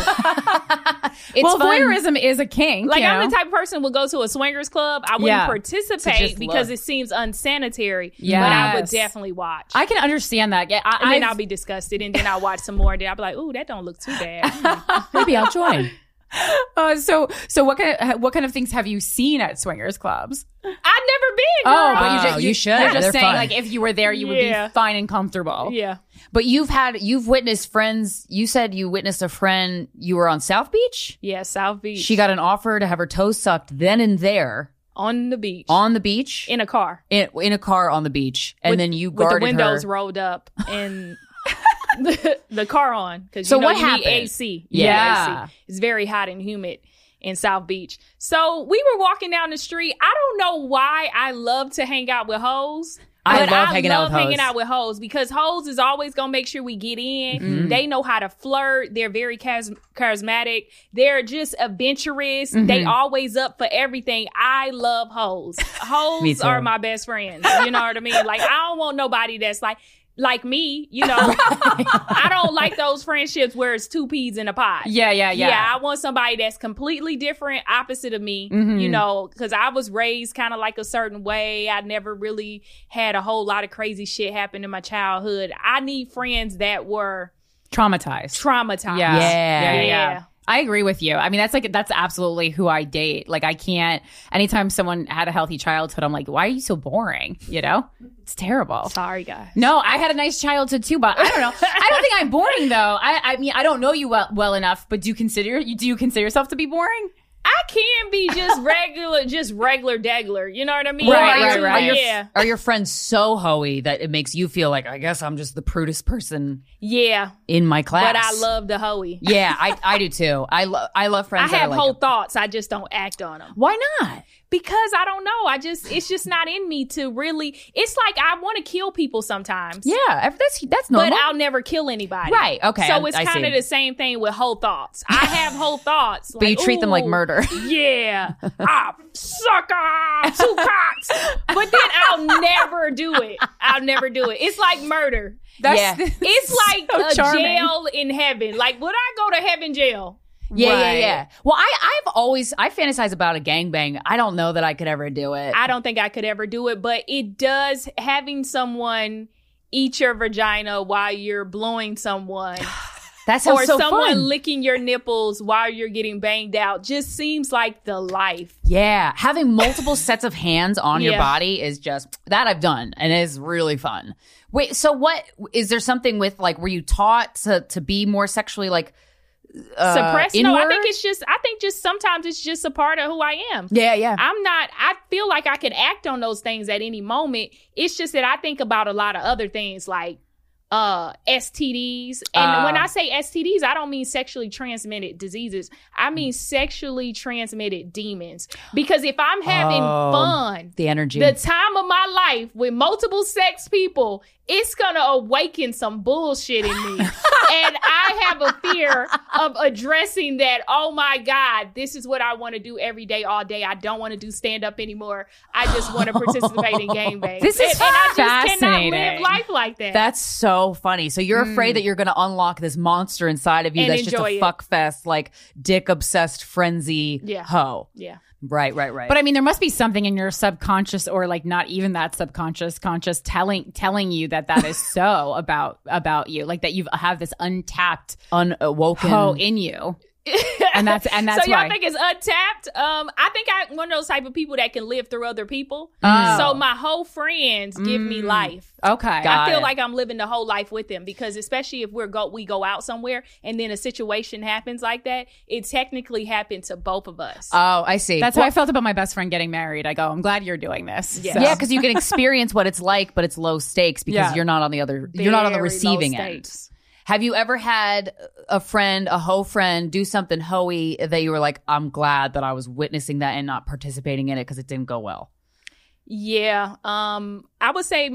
It's well, fun. voyeurism is a kink. Like you I'm know? the type of person who would go to a swingers club. I wouldn't Yeah. To participate just because look. it seems unsanitary. But I would Yes. definitely watch. I can understand that. Yeah, I, and then I've- I'll be disgusted, and then I'll watch some more, and then I'll be like, "Ooh, that don't look too bad." Maybe I'll join. Uh, so, so what kind of what kind of things have you seen at swingers clubs? I've never been. Oh, girl. but you, Oh, just, you you should. You're just They're saying, fun. like, if you were there, you Yeah. would be fine and comfortable. Yeah. But you've had you've witnessed friends. You said you witnessed a friend. You were on South Beach. Yeah, South Beach. She got an offer to have her toes sucked then and there on the beach. on the beach In a car. in, in a car on the beach, and With- then you with the guarded windows her. rolled up and the, the car on. Because So you know what you happened? need A C. You Yeah. need A C. It's very hot and humid in South Beach. So we were walking down the street. I don't know why I love to hang out with hoes. I But love hanging out love with hoes. hanging out with hoes because hoes is always gonna make sure we get in. Mhm. They know how to flirt. They're very chas- charismatic. They're just adventurous. Mhm. They always up for everything. I love hoes. Me Hoes too. are my best friends. You know what I mean? Like I don't want nobody that's like like me. You know, I don't like those friendships where it's two peas in a pot. Yeah, yeah, yeah. Yeah, I want somebody that's completely different, opposite of me, Mhm. you know, because I was raised kind of like a certain way. I never really had a whole lot of crazy shit happen in my childhood. I need friends that were Traumatized. traumatized. Yeah. Yeah. yeah, yeah, Yeah. I agree with you. I mean, that's like that's absolutely who I date. Like, I can't. Anytime someone had a healthy childhood, I'm like, why are you so boring? You know, it's terrible. Sorry, guys. No, I had a nice childhood too, but I don't know. I don't think I'm boring though. I, I mean, I don't know you well, well enough. But do you consider you do you consider yourself to be boring? I can be just regular, just regular degler. You know what I mean? Right, Like, right, right. Are your, Yeah. are your friends so hoey that it makes you feel like I guess I'm just the prudest person Yeah. in my class? But I love the hoey. Yeah, I I do too. I love I love I friends. that have are like whole thoughts. I just don't act on them. Why not? Because I don't know. I just, it's just not in me to really, it's like I want to kill people sometimes. Yeah, that's that's normal. But I'll never kill anybody. Right, okay, So I- it's I kind of see. the same thing with whole thoughts. I have whole thoughts. But you treat them like ooh, murder. Yeah. Ah, sucker. Two cocks. But then I'll never do it. I'll never do it. It's like murder. That's- It's like so a charming. jail in heaven. Like, would I go to heaven jail? Yeah, Right. yeah, yeah. Well, I, I've always, I fantasize about a gangbang. I don't know that I could ever do it. I don't think I could ever do it, but it does, having someone eat your vagina while you're blowing someone. That sounds or so someone fun. licking your nipples while you're getting banged out just seems like the life. Yeah. Having multiple sets of hands on your Yeah. body is just, that I've done and it is really fun. Wait, so what, is there something with like, were you taught to, to be more sexually like, uh, Suppressed? No, I inward? think it's just, I think just sometimes it's just a part of who I am. Yeah, yeah. I'm not, I feel like I can act on those things at any moment. It's just that I think about a lot of other things like, uh S T Ds. And Uh. when I say S T Ds, I don't mean sexually transmitted diseases. I mean sexually transmitted demons. Because if I'm having Oh, fun, the energy. the time of my life with multiple sex people, it's gonna awaken some bullshit in me. And I have a fear of addressing that. Oh my God, this is what I want to do every day, all day. I don't want to do stand up anymore. I just want to participate in gangbangs. This is and, and I just cannot fascinating. live life like that. That's so funny. So you're afraid that you're going to unlock this monster inside of you And that's just enjoy a it. fuck fest, like dick obsessed frenzy Yeah. hoe. Yeah. Right, right, right. But I mean, there must be something in your subconscious, or like not even that subconscious, conscious telling telling you that that is so about about you, like that you have this untapped, unawoken hoe in you, and that's and that's so y'all why. think it's untapped? Um, I think I'm one of those type of people that can live through other people. Oh. So my whole friends give me Mm. life. Okay. I Got feel it. like I'm living the whole life with them because especially if we're go we go out somewhere and then a situation happens like that, it technically happened to both of us. Oh, I see. That's Well- how I felt about my best friend getting married. I go, I'm glad you're doing this. Yeah. So- Yeah, because you can experience what it's like, but it's low stakes because Yeah. you're not on the other, you're not on the Very low receiving end. stakes. Have you ever had a friend, a hoe friend, do something hoey that you were like, I'm glad that I was witnessing that and not participating in it because it didn't go well? Yeah. Um, I would say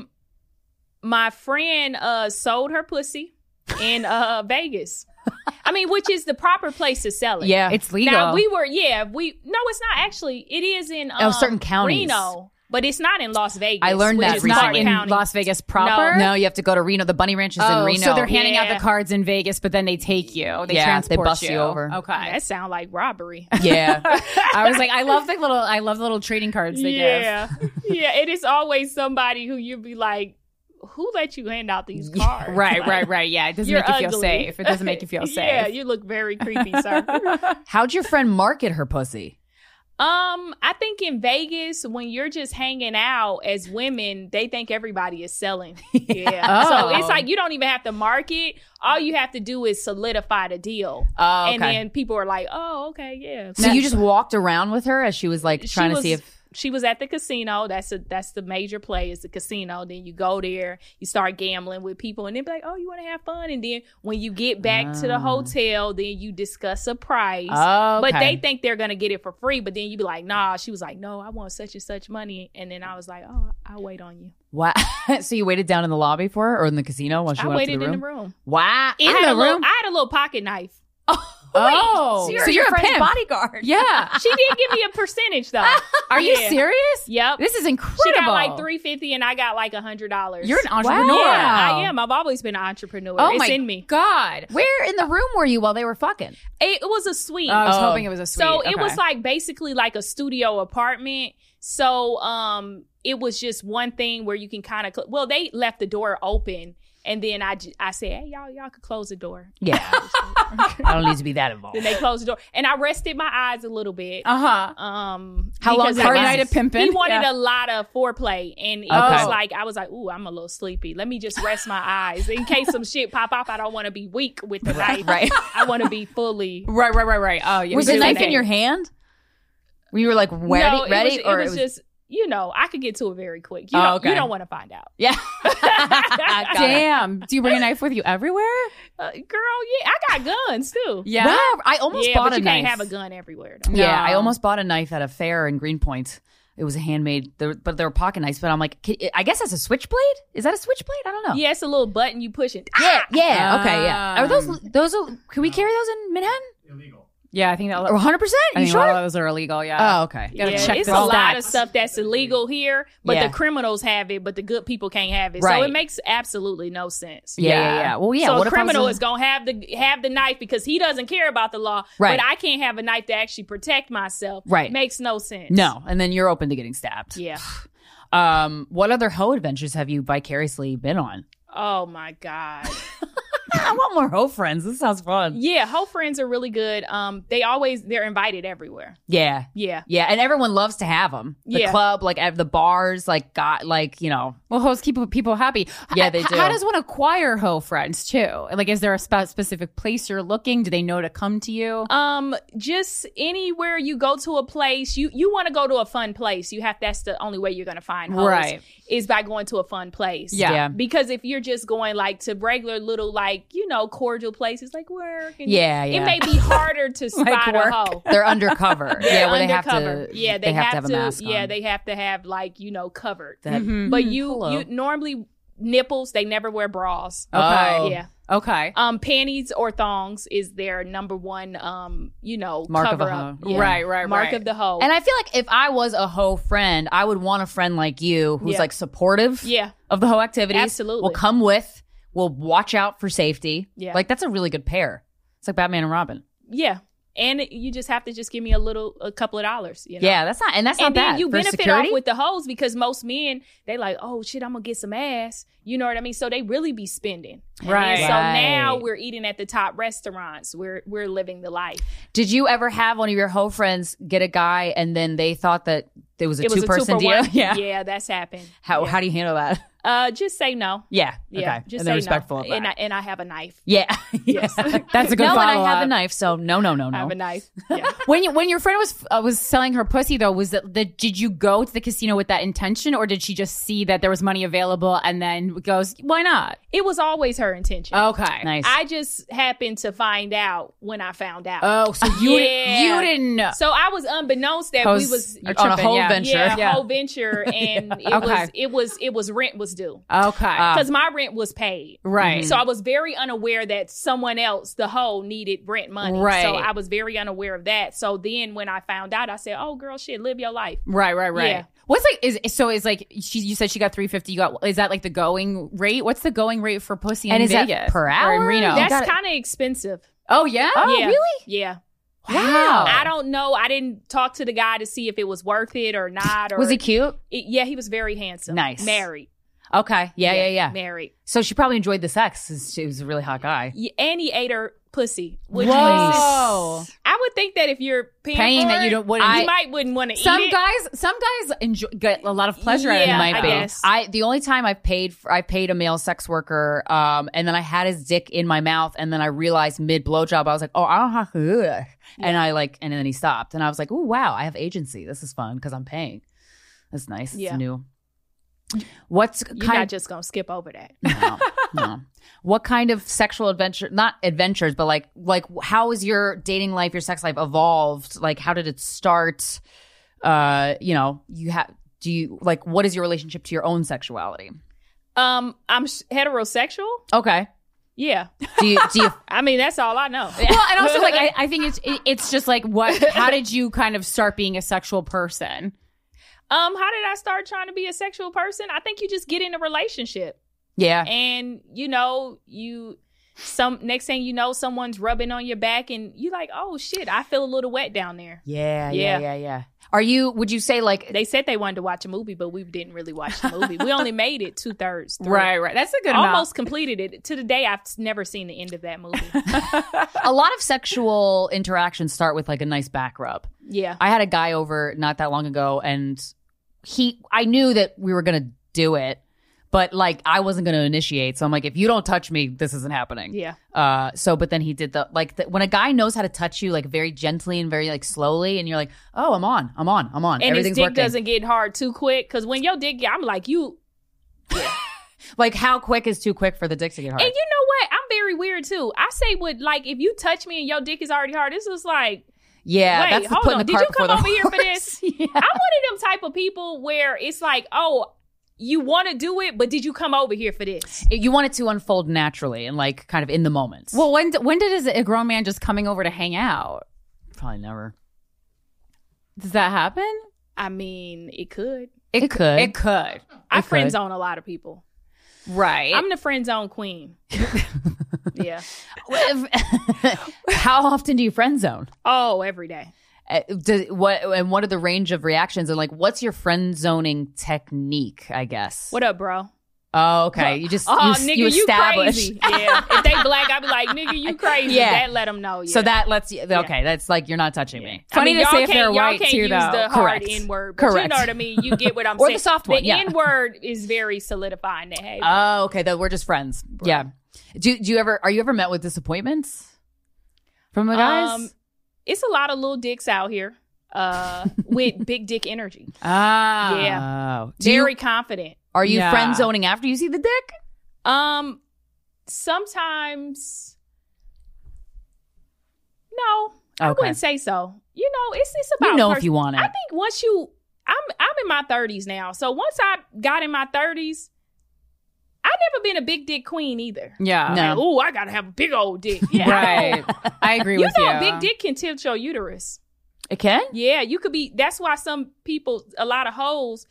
my friend uh sold her pussy in uh Vegas. I mean, which is the proper place to sell it. Yeah. It's legal. Now we were, yeah, we no, it's not actually. It is in um, Oh, certain counties. Reno, but it's not in Las Vegas. I learned which that is It's not Clark in County. Las Vegas proper. No, you have to go to Reno. The Bunny Ranch is in Oh, Reno. so they're handing out Yeah. the cards in Vegas, but then they take you. They Yeah, transport they bust you over. Okay. That sounds like robbery. Yeah. I was like, I love the little, I love the little trading cards they yeah, yeah. It is always somebody who you'd be like, who let you hand out these give. cards? Right, Like, right, right. Yeah, it doesn't you're make you feel ugly. safe. It doesn't make you feel safe. Yeah, you look very creepy, sir. How'd your friend market her pussy? Um, I think in Vegas, when you're just hanging out as women, they think everybody is selling. Yeah. Oh. So it's like you don't even have to market. All you have to do is solidify the deal. Oh, And okay. then people are like, oh, okay, yeah. So you just walked around with her as she was like She trying to was- see if. She was at the casino. That's a that's the major play is the casino. Then you go there, you start gambling with people, and then be like, "Oh, you want to have fun?" And then when you get back to the hotel, then you discuss a price. Oh, But okay. they think they're gonna get it for free. But then you be like, "Nah." She was like, "No, I want such and such money." And then I was like, "Oh, I'll wait on you." Wow. So you waited down in the lobby for her or in the casino while she I went waited up to the in room? the room. Wow. In I had the a little, room? I had a little pocket knife. Oh, Wait, so you're a friend's pimp. bodyguard. Yeah. She did give me a percentage though. Are you Yeah. serious? Yep. This is incredible. She got like three fifty, and I got like a hundred dollars. You're an entrepreneur. Yeah, I am. I've always been an entrepreneur. Oh it's my in me. God. Where in the room were you while they were fucking? It was a suite. I was Oh. hoping it was a suite. So it Okay. was like basically like a studio apartment. So um, it was just one thing where you can kind of cl- well, they left the door open, and then I j- I said, hey y'all, y'all could close the door. Yeah. I don't need to be that involved. Then they closed the door, and I rested my eyes a little bit. Uh huh. Um, How long because did it I last? guess Night of pimping? He wanted Yeah. a lot of foreplay, and it Okay. was like I was like, "Ooh, I'm a little sleepy. Let me just rest my eyes in case some shit pop off. I don't want to be weak with the knife. Right. I want to be fully." Right, right, right, right. Oh, yeah. Was the doing knife that. in your hand? You were like ready, no, it ready, was, or it was, just you know I could get to it very quick. You Oh, don't, okay. you don't want to find out. Yeah. Damn. Do you bring a knife with you everywhere? Uh, girl, yeah, I got guns too. Yeah. Wow. I almost yeah, bought but a you knife. can't have a gun everywhere. Though. Yeah, No. I almost bought a knife at a fair in Greenpoint. It was a handmade, there, but they were pocket knives. But I'm like, can, I guess that's a switchblade. Is that a switchblade? I don't know. Yeah, it's a little button you push it. yeah, yeah. Okay, yeah. Are those Um, those? Are, can we carry those in Manhattan? Illegal. Yeah, I think that one hundred percent. I You think sure? a lot of those are illegal. Yeah. Oh, okay. You gotta yeah, check it's the a lot stats. of stuff that's illegal here, but Yeah. the criminals have it, but the good people can't have it. Right. So it makes absolutely no sense. Yeah, yeah, yeah. Well, yeah. So what a if I was criminal a- is gonna have the have the knife because he doesn't care about the law, Right. but I can't have a knife to actually protect myself. Right. Makes no sense. No, and then you're open to getting stabbed. Yeah. Um, what other hoe adventures have you vicariously been on? Oh my God. I want more hoe friends. This sounds fun. Yeah, hoe friends are really good. Um, they always they're invited everywhere. Yeah. Yeah. Yeah, and everyone loves to have them. The Yeah. club, like at the bars, like got like you know. Well, hoes keep people happy. Yeah, they H- do. How does one acquire hoe friends too? Like, is there a spe- specific place you're looking? Do they know to come to you? Um, just anywhere you go to a place, you you want to go to a fun place. You have that's the only way you're gonna find hoes. Right. Is by going to a fun place. Yeah. Yeah. Because if you're just going like to regular little like, you know, cordial places like work and Yeah, yeah. it may be harder to Like spot work. a hoe. They're undercover. They're Yeah, where they have undercover. to- Yeah, they, they have have, to have a mask Yeah, on. they have to have like, you know, covered. That- Mhm. But you Hello. you normally nipples, they never wear bras. Okay. Oh. Yeah. Okay. Um, panties or thongs is their number one, um, you know, Mark of cover a up. hoe. Yeah. Right, right, Mark right. of the hoe. And I feel like if I was a hoe friend, I would want a friend like you who's Yeah. like supportive Yeah. of the hoe activities. Absolutely. Will come with, will watch out for safety. Yeah. Like that's a really good pair. It's like Batman and Robin. Yeah. And you just have to just give me a little, a couple of dollars. You know? Yeah, that's not, and that's and not then bad. you For benefit security? off with the hoes because most men, they like, oh shit, I'm gonna get some ass. You know what I mean? So they really be spending. And Right. then- so Right. now we're eating at the top restaurants. We're we're living the life. Did you ever have one of your hoe friends get a guy and then they thought that there was a it was two person a two deal? for one. Yeah. Yeah, that's happened. How yeah. how do you handle that? Uh, just say no. Yeah. Yeah, Okay. just and say they're respectful no. of that. And I, and I have a knife. Yeah. Yes. That's a good no, and I follow-up. have a knife, so no, no, no, I have no. a knife. Yeah. When you when your friend was uh, was selling her pussy though, was that the, did you go to the casino with that intention, or did she just see that there was money available and then goes, why not? It was always her intention. Okay, Nice. I just happened to find out when I found out. Oh, so you Yeah. you didn't know. So I was unbeknownst that Hoes we was are on a tripping, whole yeah. venture. yeah, Yeah. whole venture, and it Okay. was it was it was rent was due Okay, because my rent was paid. right. So I was very unaware that someone else, the hoe, needed rent money. Right. So I was very unaware of that. So then when I found out, I said, "Oh, girl, shit, live your life." Right, right, right. Yeah. What's like is so is like she you said she got three fifty. You got is that like the going rate? What's the going rate for pussy in And is that Vegas per or in hour? Reno? That's got it. kind of expensive. Oh yeah. Oh, yeah. really? Yeah. Wow. I don't know. I didn't talk to the guy to see if it was worth it or not. Or Was he cute? It- yeah, he was very handsome. Nice. Married. Okay. Yeah, yeah, yeah. Married. So she probably enjoyed the sex. 'Cause She was a really hot guy. Yeah, and he ate her pussy. Which Whoa. is- I would think that if you're paying, Paying for that you it, don't- wouldn't- you I- might wouldn't want to eat Some it. guys, some guys enjoy get a lot of pleasure out of it. Yeah, Might I be. guess. I the only time I've paid for I paid a male sex worker, um, and then I had his dick in my mouth, and then I realized mid blowjob I was like, oh, I don't have to, ugh. and I like, and then he stopped, and I was like, oh wow, I have agency. This is fun because I'm paying. That's nice. It's Yeah. new. What's You're kind not just gonna skip over that. no, no. What kind of sexual adventure? Not adventures, but like, like, how is your dating life, your sex life evolved? Like, how did it start? Uh, you know, you have. Do you like? What is your relationship to your own sexuality? Um, I'm sh- heterosexual. Okay. Yeah. Do you? Do you? I mean, that's all I know. Well, and also like I, I think it's it, it's just like what? How did you kind of start being a sexual person? Um, how did I start trying to be a sexual person? I think you just get in a relationship. Yeah. And you know, you some next thing you know, someone's rubbing on your back and you like, oh shit, I feel a little wet down there. Yeah. Yeah. Yeah. Yeah. Yeah. Are you? Would you say like? They said they wanted to watch a movie, but we didn't really watch the movie. We only made it two thirds. Right, right. That's a good Almost amount. completed it. To the day, I've never seen the end of that movie. A lot of sexual interactions start with like a nice back rub. Yeah. I had a guy over not that long ago, and he, I knew that we were gonna do it, but like I wasn't gonna initiate. So I'm like, if you don't touch me, this isn't happening. Yeah. Uh. So, but then he did the like the, when a guy knows how to touch you like very gently and very like slowly, and you're like, oh, I'm on, I'm on, I'm on. And his Everything's dick working. doesn't get hard too quick because when your dick, get, I'm like you. Like how quick is too quick for the dick to get hard? And you know what? I'm very weird too. I say with like if you touch me and your dick is already hard, this is like. Yeah, Wait, that's the hold putting on. the Did cart you come before the over here for horse. this? I'm one of them type of people where it's like, oh, you want to do it, but did you come over here for this? You want it to unfold naturally and like kind of in the moment. Well, when when did is a grown man just coming over to hang out? Probably never. Does that happen? I mean, it could. It, it could. It could. I it friend could. zone a lot of people. Right. I'm the friend zone queen. Yeah. How often do you friend zone? Oh, every day. Uh, do, what and what are the range of reactions? And like, what's your friend zoning technique? I guess. What up, bro? Oh, okay. You just oh, you, nigga, you establish. You crazy. Yeah. If they black, I'd be like, nigga, you crazy. Yeah. That let them know. Yeah. So that lets you. Okay, that's like you're not touching yeah. me. Funny I mean, to say if they're y'all white can't too, use though. the hard Correct. N word, but Correct. you know what I mean. You get what I'm or saying. the soft one. The yeah. N word is very solidifying that. Hey, oh, okay. That we're just friends. Bro. Yeah. Do do you ever? Are you ever met with disappointments from the guys? Um, it's a lot of little dicks out here. Uh, with big dick energy. Ah, yeah, do very you, confident. Are you yeah. friend zoning after you see the dick? Um, sometimes, no, okay. I wouldn't say so. You know, it's it's about you know pers- if you want it. I think once you, I'm I'm in my thirties now, so once I got in my thirties. I've never been a big dick queen either. Yeah. No. Like, oh, I gotta have a big old dick. Yeah. Right. I agree with you. you. You know, a big dick can tilt your uterus. It can? Yeah, you could be. That's why some people, a lot of hoes.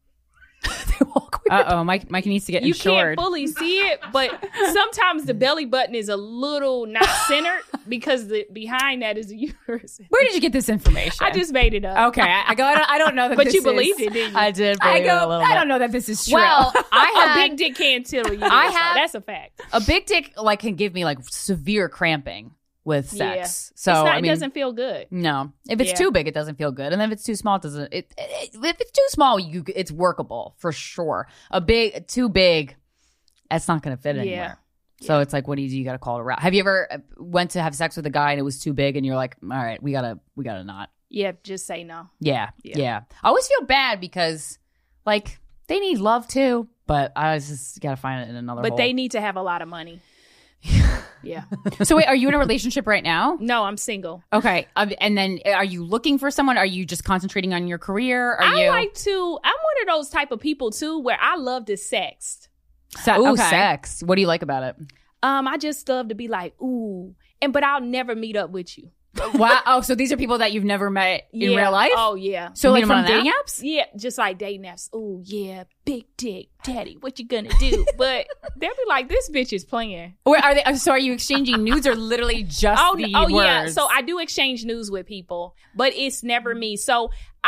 Uh oh, Mike. Mike needs to get you insured. Can't fully see it, but sometimes the belly button is a little not centered because the behind that is a uterus. Where did you get this information? I just made it up. Okay, I, I go. I don't, I don't know that, but this you is, believed it, didn't you? I did. I go. go. I don't know that this is true. Well, I have a big dick can't tilt you. I have. So that's a fact. A big dick like can give me like severe cramping with sex. Yeah. So it's not, I mean, it doesn't feel good. No, if it's Yeah. too big, it doesn't feel good, and if it's too small, it doesn't. It, it if it's too small, you it's workable for sure. A big, too big, that's not going to fit Yeah. anywhere. So it's like, what do you do? You got to call it a route. Have you ever went to have sex with a guy and it was too big, and you're like, all right, we gotta, we gotta not. Yeah, just say no. Yeah, Yeah. yeah. I always feel bad because, like, they need love too, but I just got to find it in another. But hole. they need to have a lot of money. Yeah. So wait, are you in a relationship right now? No, I'm single. Okay, um, and then are you looking for someone? Are you just concentrating on your career? Are I you like to. I'm one of those type of people too, where I love to sext. Se- ooh, okay. sex? What do you like about it? Um, I just love to be like, ooh, and but I'll never meet up with you. Wow. Oh, so these are people that you've never met in Yeah. real life? Oh yeah. So You like meet from them on dating an app? apps? Yeah, just like dating apps. Oh yeah, big dick, daddy. What you gonna do? But they'll be like, this bitch is playing. Or are they? So are you exchanging nudes or literally just Oh, the oh words? yeah. So I do exchange news with people, but it's never me. So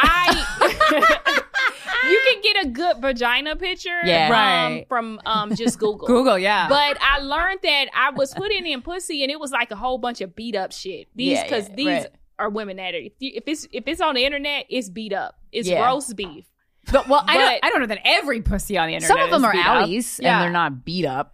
I, you can get a good vagina picture, Yeah. um, Right. from um just Google. Google, yeah. But I learned that I was putting in pussy, and it was like a whole bunch of beat up shit. These Yeah, because yeah, these right. are women that are if, you, if it's if it's on the internet, it's beat up. It's Yeah. roast beef. But well, I But- don't. I don't know that every pussy on the internet. Some of them is are beat up. outies, yeah. and they're not beat up.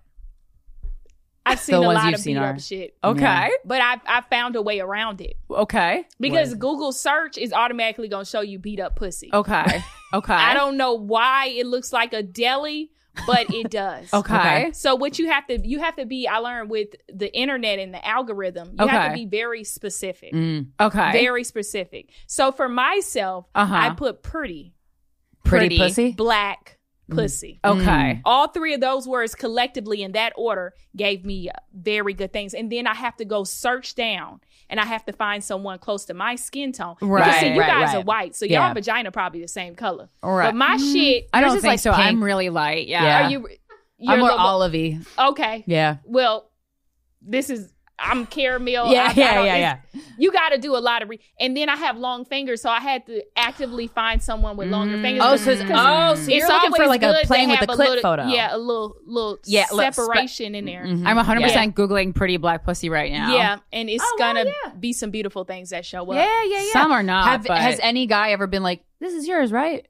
I've seen The a ones lot you've of seen beat are- up shit. Okay. But I I found a way around it. Okay. Because What? Google search is automatically going to show you beat up pussy. Okay. Okay. I don't know why it looks like a deli, but it does. Okay. So what you have to you have to be, I learned with the internet and the algorithm, you have to Okay. be very specific. Mm, okay. Very specific. So for myself, Uh-huh. I put pretty, Pretty pussy? black pussy. Okay. All three of those words collectively in that order gave me uh, very good things. And then I have to go search down and I have to find someone close to my skin tone. Right, Because see, you right, guys right. are white, so Yeah. y'all vagina probably the same color. Right. But my shit, I don't yours is think like so. pink. I'm really light. Yeah. Yeah. Are you? You're I'm more a little- olivey. Okay. Yeah. Well, this is. I'm caramel. Yeah, I yeah, gotta- yeah, it's- You got to do a lot of re- and then I have long fingers, so I had to actively find someone with longer fingers. Oh, so it's- oh, so you're looking for, always like, a good to playing with have the a clit little- photo. Yeah, a little little Yeah, look, spe- separation in there. I'm one hundred percent Googling pretty black pussy right now. Yeah, and it's Oh, wow, gonna yeah. be some beautiful things that show up. Yeah, yeah, yeah. Some are not. Have, but- has any guy ever been like, "This is yours, right?"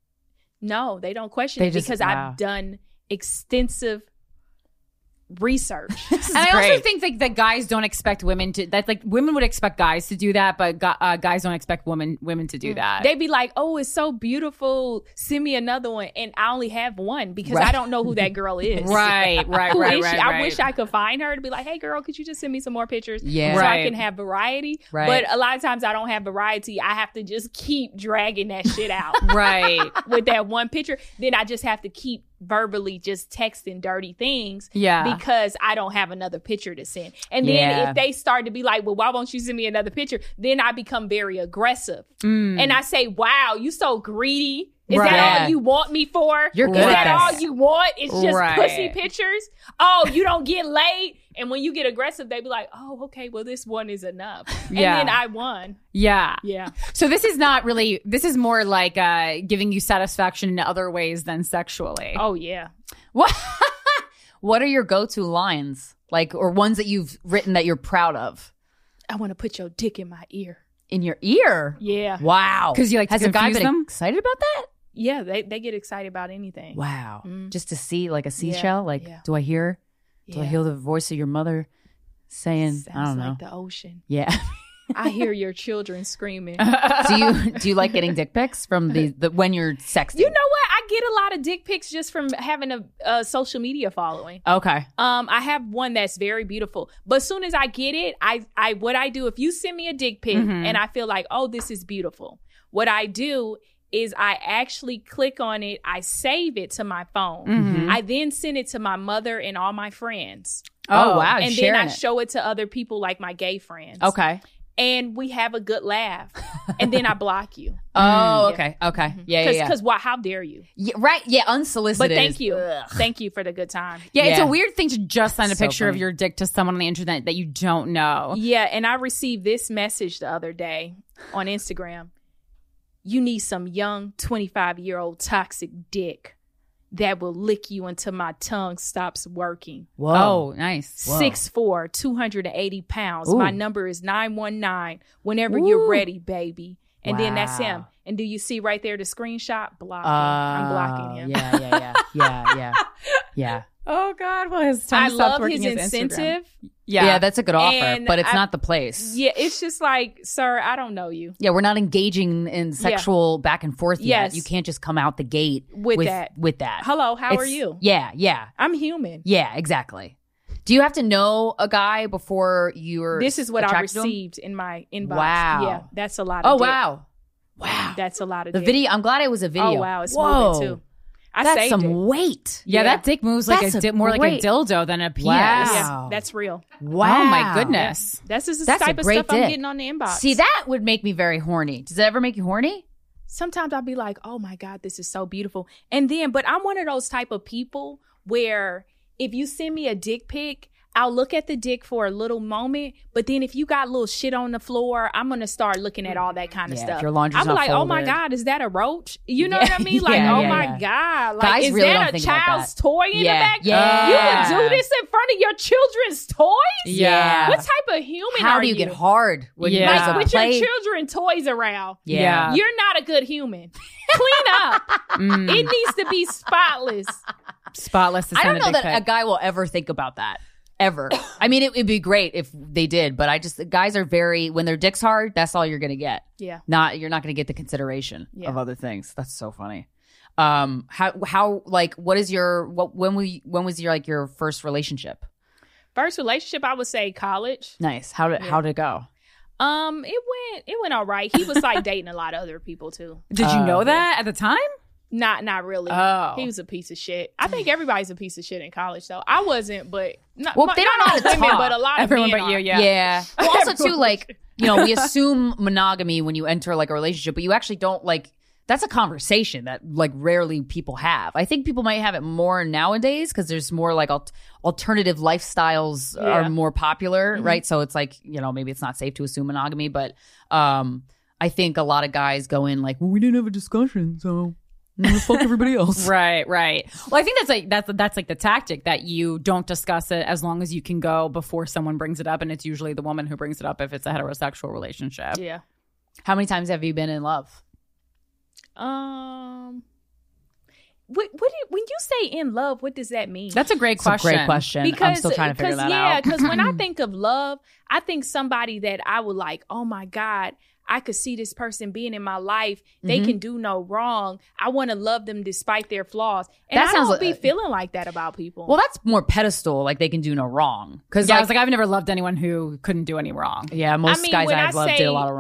No, they don't question They it just- because wow. I've done extensive research. And I also think like that guys don't expect women to that like women would expect guys to do that, but gu- uh, guys don't expect women women to do that. They be like, "Oh, it's so beautiful. Send me another one." And I only have one because Right. I don't know who that girl is. Right, right, Who right, is she? right, I right. wish I could find her to be like, "Hey, girl, could you just send me some more pictures Yeah. so I Right. can have variety?" Right. But a lot of times I don't have variety. I have to just keep dragging that shit out right. with that one picture. Then I just have to keep verbally just texting dirty things Yeah. because I don't have another picture to send. And then Yeah. if they start to be like, well, why won't you send me another picture? Then I become very aggressive. Mm. And I say, wow, you so greedy. Is Right. that all you want me for? You're Is good that at all this. you want? It's just Right. pussy pictures? Oh, you don't get laid? And when you get aggressive, they be like, oh, okay, well, this one is enough. And Yeah. then I won. Yeah. Yeah. So this is not really, this is more like uh, giving you satisfaction in other ways than sexually. Oh, yeah. What What are your go-to lines? Like, or ones that you've written that you're proud of? I want to put your dick in my ear. In your ear? Yeah. Wow. 'Cause you like to Has a guy confuse been them? excited about that? Yeah, they, they get excited about anything. Wow. Mm. Just to see like a seashell? Like, yeah. do I hear? Do I Yeah. hear the voice of your mother saying, I Sounds don't know. like the ocean. Yeah. I hear your children screaming. do you do you like getting dick pics from the, the when you're sexting? You know what? I get a lot of dick pics just from having a, a social media following. Okay. Um, I have one that's very beautiful. But as soon as I get it, I, I what I do, if you send me a dick pic Mhm. and I feel like, oh, this is beautiful, what I do is I actually click on it, I save it to my phone. Mhm. I then send it to my mother and all my friends. Oh, wow. And then sharing I it. show it to other people like my gay friends. Okay. And we have a good laugh. And then I block you. Oh, okay. Okay. Yeah, yeah, yeah. Because why? How dare you? Yeah, right. Yeah, unsolicited. But thank is- you. Ugh. Thank you for the good time. Yeah, it's Yeah. a weird thing to just send a So picture of funny. your dick to someone on the internet that you don't know. Yeah, and I received this message the other day on Instagram. You need some young twenty-five-year-old toxic dick that will lick you until my tongue stops working. Whoa. Oh, nice. six foot four, two hundred eighty pounds. Ooh. My number is nine one nine. Whenever you're Ooh. ready, baby. And then that's him. Wow. And do you see right there the screenshot? Blocking. Uh, I'm blocking him. Yeah, yeah, yeah. Yeah, yeah. Yeah. Oh, God. Well, his tongue I stopped love working his Instagram. incentive. Yeah. Yeah, that's a good offer, And but it's I- not the place. Yeah, it's just like, sir, I don't know you. Yeah, we're not engaging in sexual back and forth yet. Yes. You can't just come out the gate With with that. With that. Hello, how are It's- you? Yeah, yeah. I'm human. Yeah, exactly. Do you have to know a guy before you're This is what I attracted to him? received in my inbox. Wow. Yeah, that's a lot of Oh, dick. wow. Wow. That's a lot of The dick. video, I'm glad it was a video. Oh, wow. It's Whoa. moving, too. I That's saved some it. weight. Yeah, Yeah. that dick moves like That's a, a di- more like a great- dildo than a penis. Wow. Yeah, that's real. Wow. Oh, my goodness. That's just the That's a type of great stuff I'm dick. getting on the inbox. See, that would make me very horny. Does it ever make you horny? Sometimes I'll be like, oh my God, this is so beautiful. And then, but I'm one of those type of people where if you send me a dick pic, I'll look at the dick for a little moment, but then if you got little shit on the floor, I'm gonna start looking at all that kind of Yeah, if stuff. your laundry's I'm not like, oh my folded. God, is that a roach? You know Yeah. what I mean? Like, Yeah, oh yeah, my yeah. God, like, Guys is really that don't a think about child's that. toy in Yeah. the back? Yeah. You would do this in front of your children's toys? Yeah. What type of human How are do you get hard when Yeah. there's Like a with play? your children toys around. Yeah. You're not a good human. Clean up. Mm. It needs to be spotless. Spotless to I send don't know a dick that pic. a guy will ever think about that. Ever. I mean, it would be great if they did, but I just, guys are very, when their dick's hard, that's all you're going to get. Yeah. Not, you're not going to get the consideration Yeah. of other things. That's so funny. Um, how, how, like, what is your, what, when we, when was your, like, your first relationship? First relationship, I would say college. Nice. How did, Yeah. how did it go? Um, it went it went all right. He was like dating a lot of other people too. Did you Uh, know that at the time? Not not really. Oh. He was a piece of shit. I think everybody's a piece of shit in college though. I wasn't, but not, Well, not they don't know all how to women, talk. but a lot Everyone of men but you, are. yeah. Yeah. Well, also too, Everyone. like, you know, we assume monogamy when you enter like a relationship, but you actually don't like, that's a conversation that like rarely people have. I think people might have it more nowadays because there's more like al- alternative lifestyles Yeah. are more popular, Mhm. right? So it's like, you know, maybe it's not safe to assume monogamy, but um, I think a lot of guys go in like, well, we didn't have a discussion, so I'm gonna fuck everybody else. Right, right. Well, I think that's like that's that's like the tactic that you don't discuss it as long as you can go before someone brings it up, and it's usually the woman who brings it up if it's a heterosexual relationship. Yeah. How many times have you been in love? Um. What what do you, when you say in love, what does that mean? That's a great It's a question. great question. I'm Because still trying to figure 'cause, that yeah, out. because when I think of love, I think somebody that I would like, oh my God, I could see this person being in my life. They Mhm. can do no wrong. I want to love them despite their flaws. And That I sounds don't be like- feeling like that about people. Well, that's more pedestal, like they can do no wrong. Because Yeah, I like, was like, I've never loved anyone who couldn't do any wrong. yeah, most I mean, guys when I've I loved did say- a lot of wrong.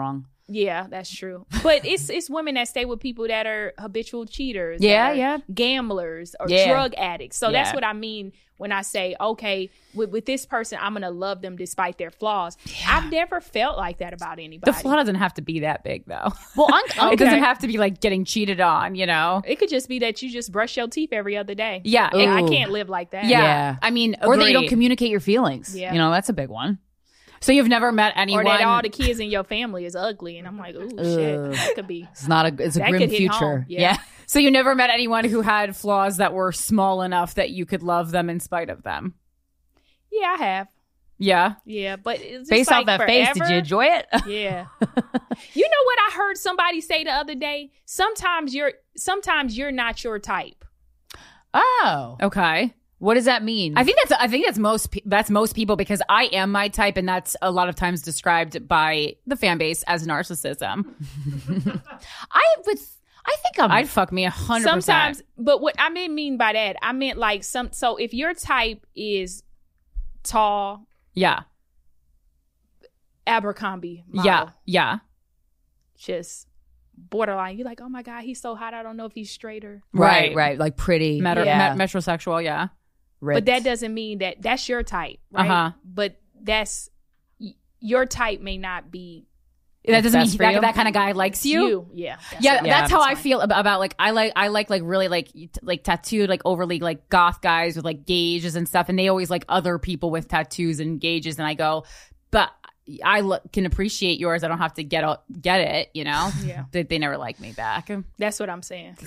Yeah, that's true. But it's it's women that stay with people that are habitual cheaters. Yeah, that are yeah. gamblers or Yeah. drug addicts. So Yeah. that's what I mean when I say, okay, with, with this person, I'm going to love them despite their flaws. I've never felt like that about anybody. The flaw doesn't have to be that big, though. Well, un- It okay. doesn't have to be like getting cheated on, you know? It could just be that you just brush your teeth every other day. Yeah. And I Ooh. can't live like that. Yeah. I mean, or that you don't Agreed. communicate your feelings. Yeah. You know, that's a big one. So you've never met Or anyone. that all the kids in your family is ugly. And I'm like, ooh, shit. Ugh. That could be. It's not a. It's a that grim could hit future. home. Yeah. Yeah. So you never met anyone who had flaws that were small enough that you could love them in spite of them. Yeah, I have. Yeah. Yeah, but it's just Based like off that face, did forever. you enjoy it? Yeah. You know what I heard somebody say the other day? Sometimes you're sometimes you're not your type. Oh. Okay. What does that mean? I think that's I think that's most pe- that's most people because I am my type and that's a lot of times described by the fan base as narcissism. I would I think I'm I'd fuck me a hundred percent. Sometimes, but what I didn't mean by that, I meant like some. So if your type is tall, Yeah. Abercrombie, model, Yeah. Yeah. just borderline. You're like, oh my god, he's so hot. I don't know if he's straight or Right, right. Like pretty. Metro, Yeah. met- metrosexual, yeah. But that doesn't mean that that's your type, right? Uh-huh. But that's y- your type may not be. That doesn't best mean for that, you. that kind of guy likes you. You, yeah, that's yeah, what- that's how that's I fine. feel about, about like I like I like like really like t- like tattooed like overly like goth guys with like gauges and stuff, and they always like other people with tattoos and gauges, and I go, but I lo- can appreciate yours. I don't have to get out, get it, you know. Yeah. they, they never like me back. That's what I'm saying.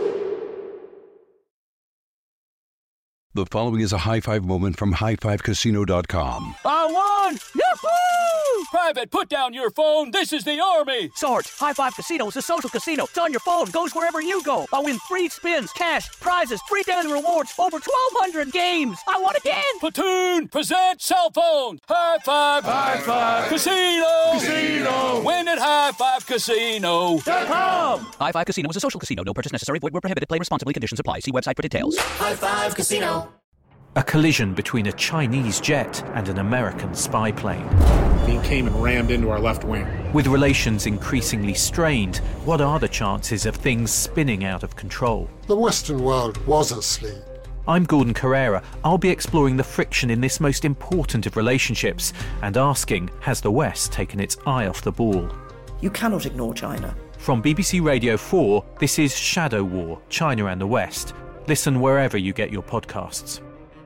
The following is a high five moment from high five casino dot com. I won! Yahoo! Private, put down your phone. This is the Army. Sarge, High Five Casino is a social casino. It's on your phone. Goes wherever you go. I win free spins, cash, prizes, free daily rewards, over twelve hundred games. I won again. Platoon, present cell phone. High Five. High Five. Casino. Casino. Win at high five casino dot com. High Five Casino is a social casino. No purchase necessary. Void where prohibited. Play responsibly. Conditions apply. See website for details. High Five Casino. A collision between a Chinese jet and an American spy plane. He came and rammed into our left wing. With relations increasingly strained, what are the chances of things spinning out of control? The Western world was asleep. I'm Gordon Carrera. I'll be exploring the friction in this most important of relationships and asking, has the West taken its eye off the ball? You cannot ignore China. From B B C Radio four, this is Shadow War, China and the West. Listen wherever you get your podcasts.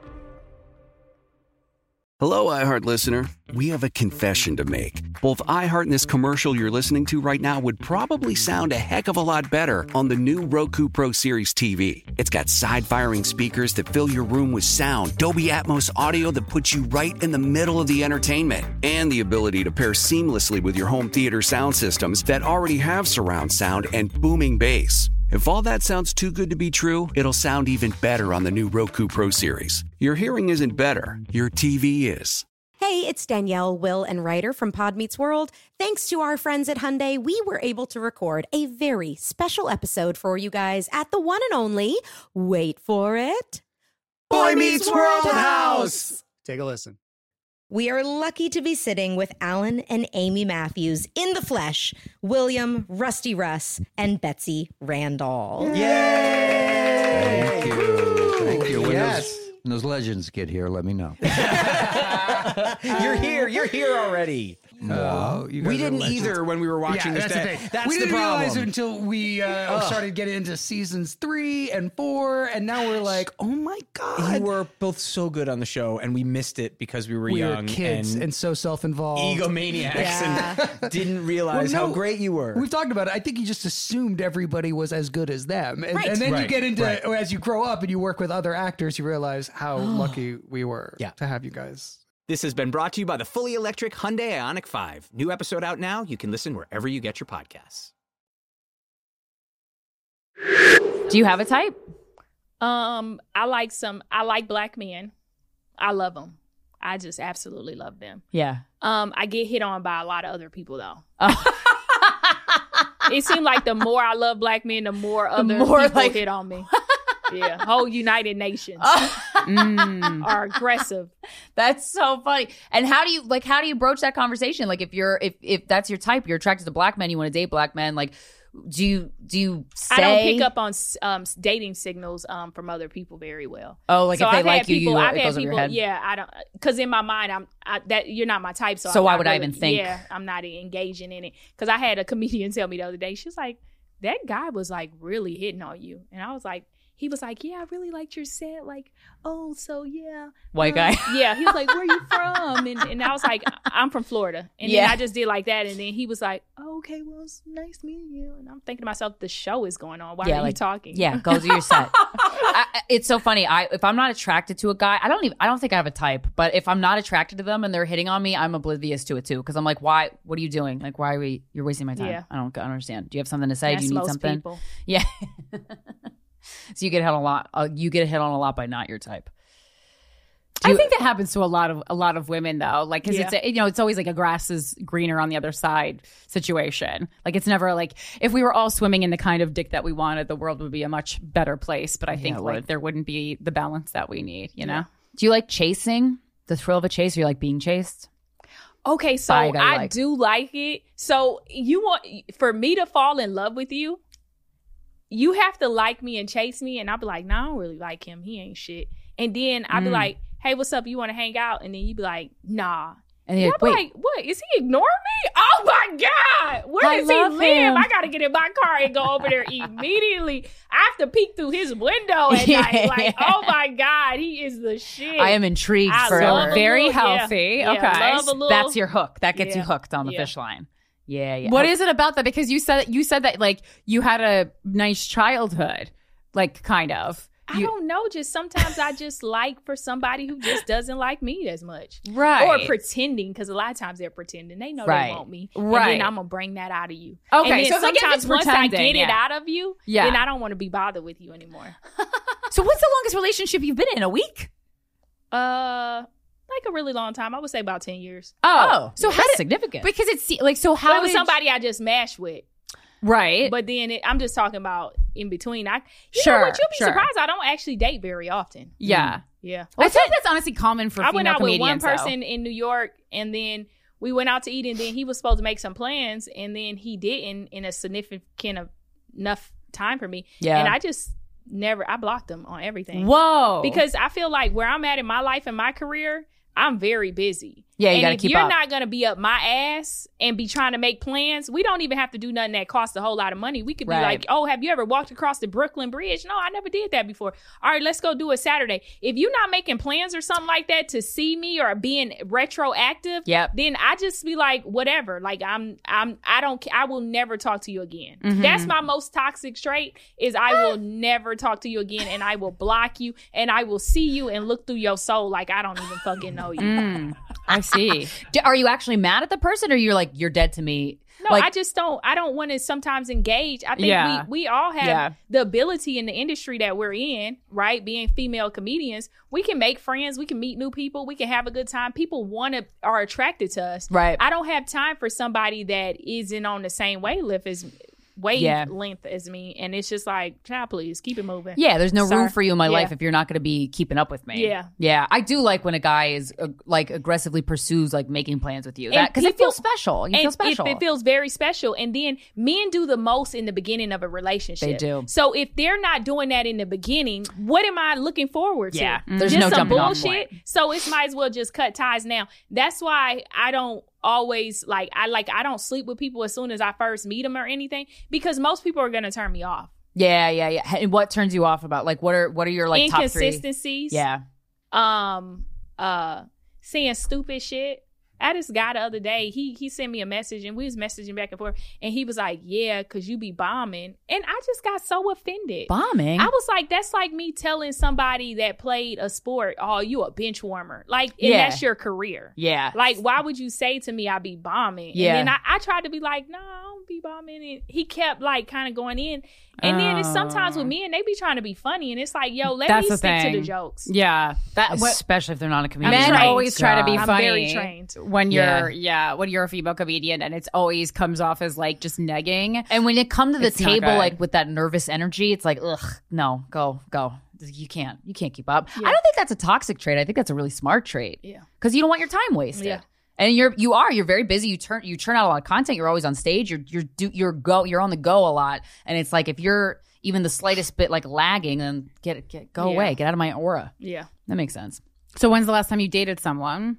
Hello, iHeart listener. We have a confession to make. Both iHeart and this commercial you're listening to right now would probably sound a heck of a lot better on the new Roku Pro Series T V. It's got side-firing speakers that fill your room with sound, Dolby Atmos audio that puts you right in the middle of the entertainment, and the ability to pair seamlessly with your home theater sound systems that already have surround sound and booming bass. If all that sounds too good to be true, it'll sound even better on the new Roku Pro Series. Your hearing isn't better, your T V is. Hey, it's Danielle, Will, and Ryder from Pod Meets World. Thanks to our friends at Hyundai, we were able to record a very special episode for you guys at the one and only, wait for it, Boy Meets World House. Take a listen. We are lucky to be sitting with Alan and Amy Matthews in the flesh, William, Rusty Russ, and Betsy Randall. Thank you. Thank you. When, Yes. those, when those legends get here, let me know. You're here. You're here already. No, you guys we are didn't legends. either when we were watching yeah, this. that's Day. the thing. That's we the didn't problem. realize it until we uh, Ugh. started getting into seasons three and four, and now we're like, oh my god, You were both so good on the show, and we missed it because we were we young were kids and, and, so self-involved, egomaniacs, Yeah. and didn't realize Well, no, how great you were. We've talked about it. I think you just assumed everybody was as good as them, and, Right. and then you Right. get into Right. as you grow up and you work with other actors, you realize how lucky we were Yeah. to have you guys. This has been brought to you by the fully electric Hyundai Ioniq five. New episode out now. You can listen wherever you get your podcasts. Do you have a type? Um, I like some. I like black men. I love them. I just absolutely love them. Yeah. Um, I get hit on by a lot of other people though. It seems like the more I love black men, the more other more, people like- hit on me. Yeah, whole United Nations Mm. are aggressive. That's so funny. And how do you like? How do you broach that conversation? Like, if you're if if that's your type, you're attracted to black men, you want to date black men. Like, do you do you say? I don't pick up on um, dating signals um, from other people very well. Oh, like so if they I've like had you, people, you I've it had goes over people, your head. Yeah, I don't because in my mind, I'm I, that you're not my type. So, So I'm why not would I really- even think? Yeah, I'm not engaging in it because I had a comedian tell me the other day. She was like, "That guy was like really hitting on you," and I was like. He was like, yeah, I really liked your set. Like, oh, so yeah. White um, guy. Yeah. He was like, where are you from? And, and I was like, I'm from Florida. And Yeah. then I just did like that. And then he was like, oh, okay, well, it's nice meeting you. And I'm thinking to myself, the show is going on. Why Yeah, are you like, talking? Yeah, go do your set. I, I- it's so funny. I if I'm not attracted to a guy, I don't even. I don't think I have a type. But if I'm not attracted to them and they're hitting on me, I'm oblivious to it too. Because I'm like, why? What are you doing? Like, why are we? You're wasting my time. Yeah. I don't, I don't understand. Do you have something to say? That's do you need most something? people. Yeah. So you get hit on a lot. Uh, you get hit on a lot by not your type. I think that happens to a lot of a lot of women though, like because Yeah. it's a, you know it's always like a grass is greener on the other side situation. Like it's never like if we were all swimming in the kind of dick that we wanted, the world would be a much better place. But I think it like would. there wouldn't be the balance that we need. You know? Yeah. Do you like chasing? The thrill of a chase, or you like being chased? Okay, so Bye, guy, I like. do like it. So you want for me to fall in love with you, you have to like me and chase me, and I'll be like, nah, I don't really like him. He ain't shit. And then I'll be Mm. like, hey, what's up? You want to hang out? And then you be like, nah. And And you're I'll be like, like, what? Is he ignoring me? Oh my God. Where I does he love live? him. I got to get in my car and go over there immediately. I have to peek through his window at night. Like, oh my God, he is the shit. I am intrigued I forever. love a Very little- yeah. healthy. Yeah, Okay. love a little- That's your hook. That gets you Yeah. hooked on the Yeah. fish line. Yeah, yeah. What is it about that? Because you said you said that like you had a nice childhood, like kind of. I You- don't know. Just sometimes I just like for somebody who just doesn't like me as much. Right. Or pretending, because a lot of times they're pretending. They know Right. they want me. Right. And then I'm going to bring that out of you. Okay, And then so it's like if sometimes it's once I pretending, get it yeah. out of you, Yeah. then I don't want to be bothered with you anymore. So what's the longest relationship you've been in? A week? Uh, Like a really long time. I would say about ten years. Oh, so that's how did, significant. Because it's like so. But How it was did- somebody I just mashed with. Right. But then it, I'm just talking about in between. I you Sure, know what? You'll be sure. surprised. I don't actually date very often. Yeah. Yeah. I think that's honestly common for I female went out with comedians. one though. person in New York, and then we went out to eat, and then he was supposed to make some plans, and then he didn't in a significant of- enough time for me. Yeah. And I just never, I blocked him on everything. Whoa. Because I feel like where I'm at in my life and my career, I'm very busy. Yeah, you and gotta if keep you're up. not going to be up my ass and be trying to make plans, we don't even have to do nothing that costs a whole lot of money. We could be Right. like, oh, have you ever walked across the Brooklyn Bridge? No, I never did that before. All right, let's go do it Saturday. If you're not making plans or something like that to see me or being retroactive, Yep. then I just be like, whatever. Like I'm, I'm, I don't, I will never talk to you again. Mm-hmm. That's my most toxic trait is I will never talk to you again, and I will block you, and I will see you and look through your soul like I don't even fucking know you. Mm, I see. D- Are you actually mad at the person, or you're like, you're dead to me? No, like, I just don't. I don't want to sometimes engage. I think Yeah. we we all have Yeah. the ability in the industry that we're in, right? Being female comedians, we can make friends, we can meet new people, we can have a good time. People want to are attracted to us, Right. I don't have time for somebody that isn't on the same wavelength as Yeah. wavelength as me, and it's just like, child, please keep it moving. Yeah, there's no Sir. room for you in my Yeah. life if you're not going to be keeping up with me. Yeah. yeah. I do like when a guy is uh, like aggressively pursues like making plans with you, And because it people- feels special. You and feel special. It, it feels very special. And then men do the most in the beginning of a relationship. They do. So if they're not doing that in the beginning, what am I looking forward to? Yeah. There's just no some jumping off bullshit. So it might as well just cut ties now. That's why I don't always like I like I don't sleep with people as soon as I first meet them or anything, because most people are gonna turn me off. yeah, yeah, yeah. And what turns you off about like what are what are your like top three? Inconsistencies. Yeah, Um uh saying stupid shit. I had this guy the other day, he he sent me a message and we was messaging back and forth, and he was like, yeah, because you be bombing. And I just got so offended. bombing. I was like, that's like me telling somebody that played a sport, oh, you a bench warmer. Like, and Yeah. that's your career. yeah, Like, why would you say to me I be bombing? Yeah. And then I, I tried to be like, no, I don't don't be bombing it. He kept like kind of going in. And then it's sometimes with men, they be trying to be funny. And it's like, yo, let That's me the stick thing. to the jokes. Yeah. That, Especially if they're not a comedian. Men trained. always try to be I'm funny. very trained. When you're, Yeah. yeah. when you're a female comedian, and it's always comes off as like just negging. And when you come to the It's not table good. like with that nervous energy, it's like, ugh, no, go, go. You can't, you can't keep up. I don't think that's a toxic trait. I think that's a really smart trait. Yeah. Because you don't want your time wasted. Yeah. And you're, you are, you're very busy. You turn, you turn out a lot of content. You're always on stage. You're, you're, do, you're go, you're on the go a lot. And it's like if you're even the slightest bit like lagging, then get, get, go Yeah. away, get out of my aura. Yeah. That makes sense. So when's the last time you dated someone?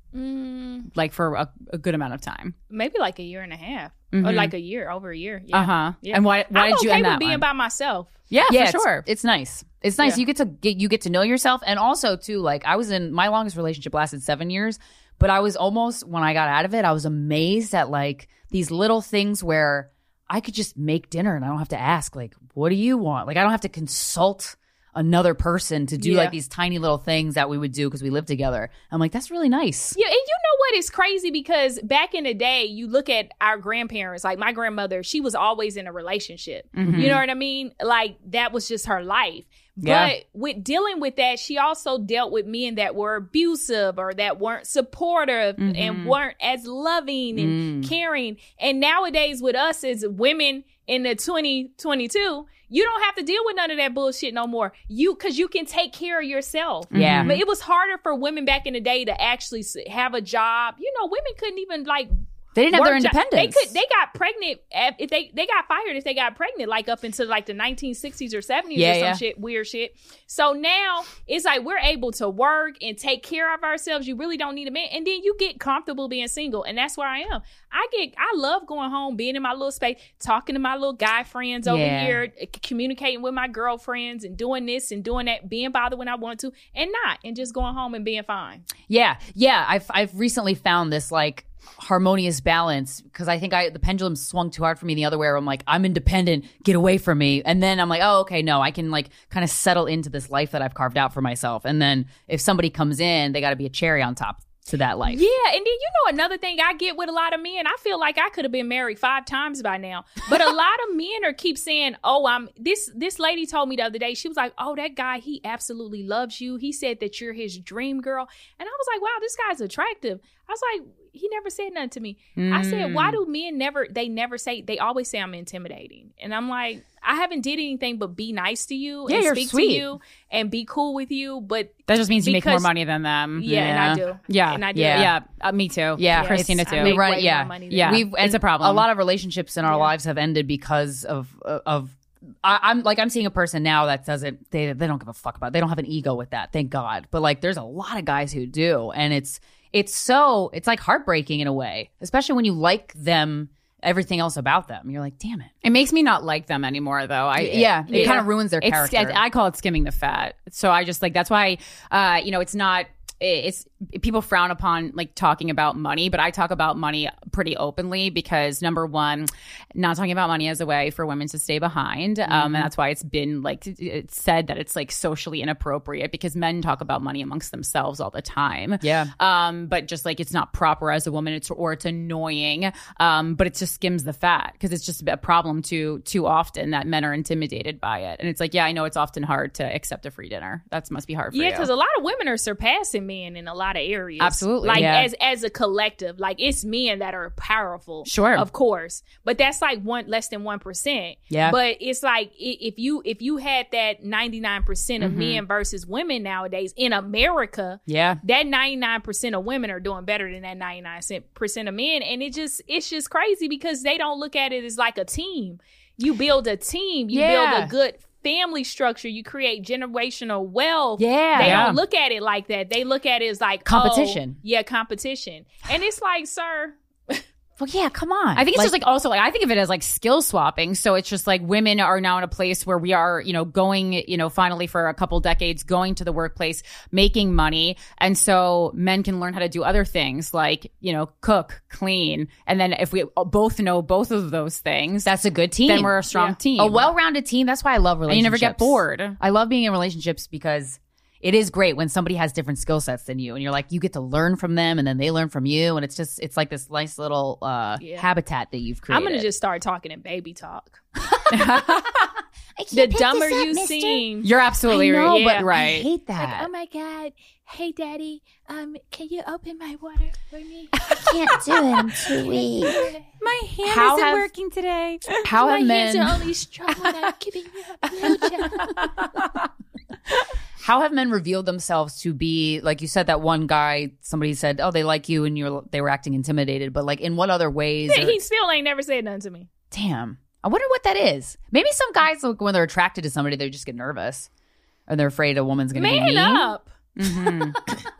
Mm, Like for a, a good amount of time? maybe like a year and a half. Or Mhm. like a year, over a year. Yeah. Uh-huh. Yeah. And why- why I'm did you okay end with that being one? by myself. Yeah, yeah, for it's, sure. It's nice. It's nice. Yeah. You get to get you get to know yourself, and also too, like I was in my longest relationship lasted seven years, but I was almost when I got out of it, I was amazed at like these little things where I could just make dinner and I don't have to ask like, what do you want? Like I don't have to consult another person to do Yeah. like these tiny little things that we would do because we lived together. I'm like, that's really nice. Yeah, and you know what is crazy, because back in the day, you look at our grandparents, like my grandmother, she was always in a relationship. Mhm. You know what I mean? Like that was just her life. Yeah. But with dealing with that, she also dealt with men that were abusive or that weren't supportive Mhm. and weren't as loving and Mm. caring. And nowadays with us as women in the twenty twenty-two, you don't have to deal with none of that bullshit no more. You, cause you can take care of yourself. Yeah. But it was harder for women back in the day to actually s- have a job. You know, women couldn't even like They didn't have their work job. independence. They could. They got pregnant at- if they they got fired if they got pregnant, like up into like the nineteen sixties or seventies Yeah, or some yeah. shit, weird shit. So now it's like we're able to work and take care of ourselves. You really don't need a man, and then you get comfortable being single, and that's where I am. I get. I love going home, being in my little space, talking to my little guy friends over Yeah. here, c- communicating with my girlfriends, and doing this and doing that, being bothered when I want to, and not, and just going home and being fine. Yeah, yeah. I've I've recently found this like harmonious balance because I think I the pendulum swung too hard for me the other way. Where I'm like, I'm independent, get away from me, and then I'm like, oh, okay, no, I can like kind of settle into this life that I've carved out for myself. And then if somebody comes in, they got to be a cherry on top to that life. Yeah, and then you know another thing I get with a lot of men, I feel like I could have been married five times by now. But a lot of men are keep saying, "Oh, I'm this." This lady told me the other day, she was like, "Oh, that guy, he absolutely loves you. He said that you're his dream girl." And I was like, "Wow, this guy's attractive." I was like, he never said nothing to me. I said, "Why do men never? They never say. They always say I'm intimidating." And I'm like, I haven't did anything but be nice to you Yeah, and you're speak sweet. to you and be cool with you. But That just means you make more because- money than them. Yeah, and I do. Yeah, And I do. Yeah, Yeah. yeah. Uh, me too. Yeah, Christina it's- too. We run, way yeah, more money than yeah. We've, It's and a problem. A lot of relationships in our lives have ended because of of. I, I'm like I'm seeing a person now that doesn't they they don't give a fuck about it. They don't have an ego with that, thank God. But like there's a lot of guys who do, and it's it's so it's like heartbreaking in a way, especially when you like them, everything else about them. You're like, damn it. It makes me not like them anymore, though. I Yeah, it kind of ruins their It's- character. I, I call it skimming the fat. So I just like that's why, uh, you know, it's not. It's people frown upon like talking about money, but I talk about money pretty openly because number one, not talking about money as a way for women to stay behind, um, Mhm. and that's why it's been like it's said that it's like socially inappropriate because men talk about money amongst themselves all the time. Yeah. Um, but just like it's not proper as a woman, it's or it's annoying. Um, but it just skims the fat because it's just a problem too too often that men are intimidated by it, and it's like yeah, I know it's often hard to accept a free dinner. That must be hard for Yeah, you. because a lot of women are surpassing men in a lot of areas. Absolutely, Like yeah. as as a collective, like it's men that are powerful. Sure. Of course. But that's like one less than one percent. Yeah. But it's like i- if you if you had that ninety nine percent of Mhm. men versus women nowadays in America, Yeah. that ninety nine percent of women are doing better than that ninety nine percent of men. And it just it's just crazy because they don't look at it as like a team. You build a team, you Yeah. build a good family structure, you create generational wealth. Yeah. They Yeah. don't look at it like that. They look at it as like Competition. oh, yeah, competition. And it's like, sir, Well, yeah, come on. I think it's just like also like I think of it as like skill swapping. So it's just like women are now in a place where we are, you know, going, you know, finally for a couple decades going to the workplace, making money. And so men can learn how to do other things like, you know, cook, clean. And then if we both know both of those things, that's a good team. Then we're a strong Yeah. team. A well-rounded team. That's why I love And relationships. you never get bored. I love being in relationships because it is great when somebody has different skill sets than you, and you're like, you get to learn from them, and then they learn from you, and it's just, it's like this nice little uh, Yeah. habitat that you've created. I'm gonna just start talking in baby talk. I The dumber you seem, You're absolutely I know, right. but Yeah. I right. hate that. Like, oh my god, hey daddy, um, can you open my water for me? I can't do it. I'm too weak. My hand How isn't have- working today. How my have hands men? are only strong when I'm giving you a blowjob. How have men revealed themselves to be, like you said, that one guy, somebody said, oh, they like you, and you're they were acting intimidated, but like in what other ways? Yeah, or- he still ain't never said nothing to me. Damn. I wonder what that is. Maybe some guys, like, when they're attracted to somebody, they just get nervous. Or they're afraid a woman's going to be Man mean. up. Mhm.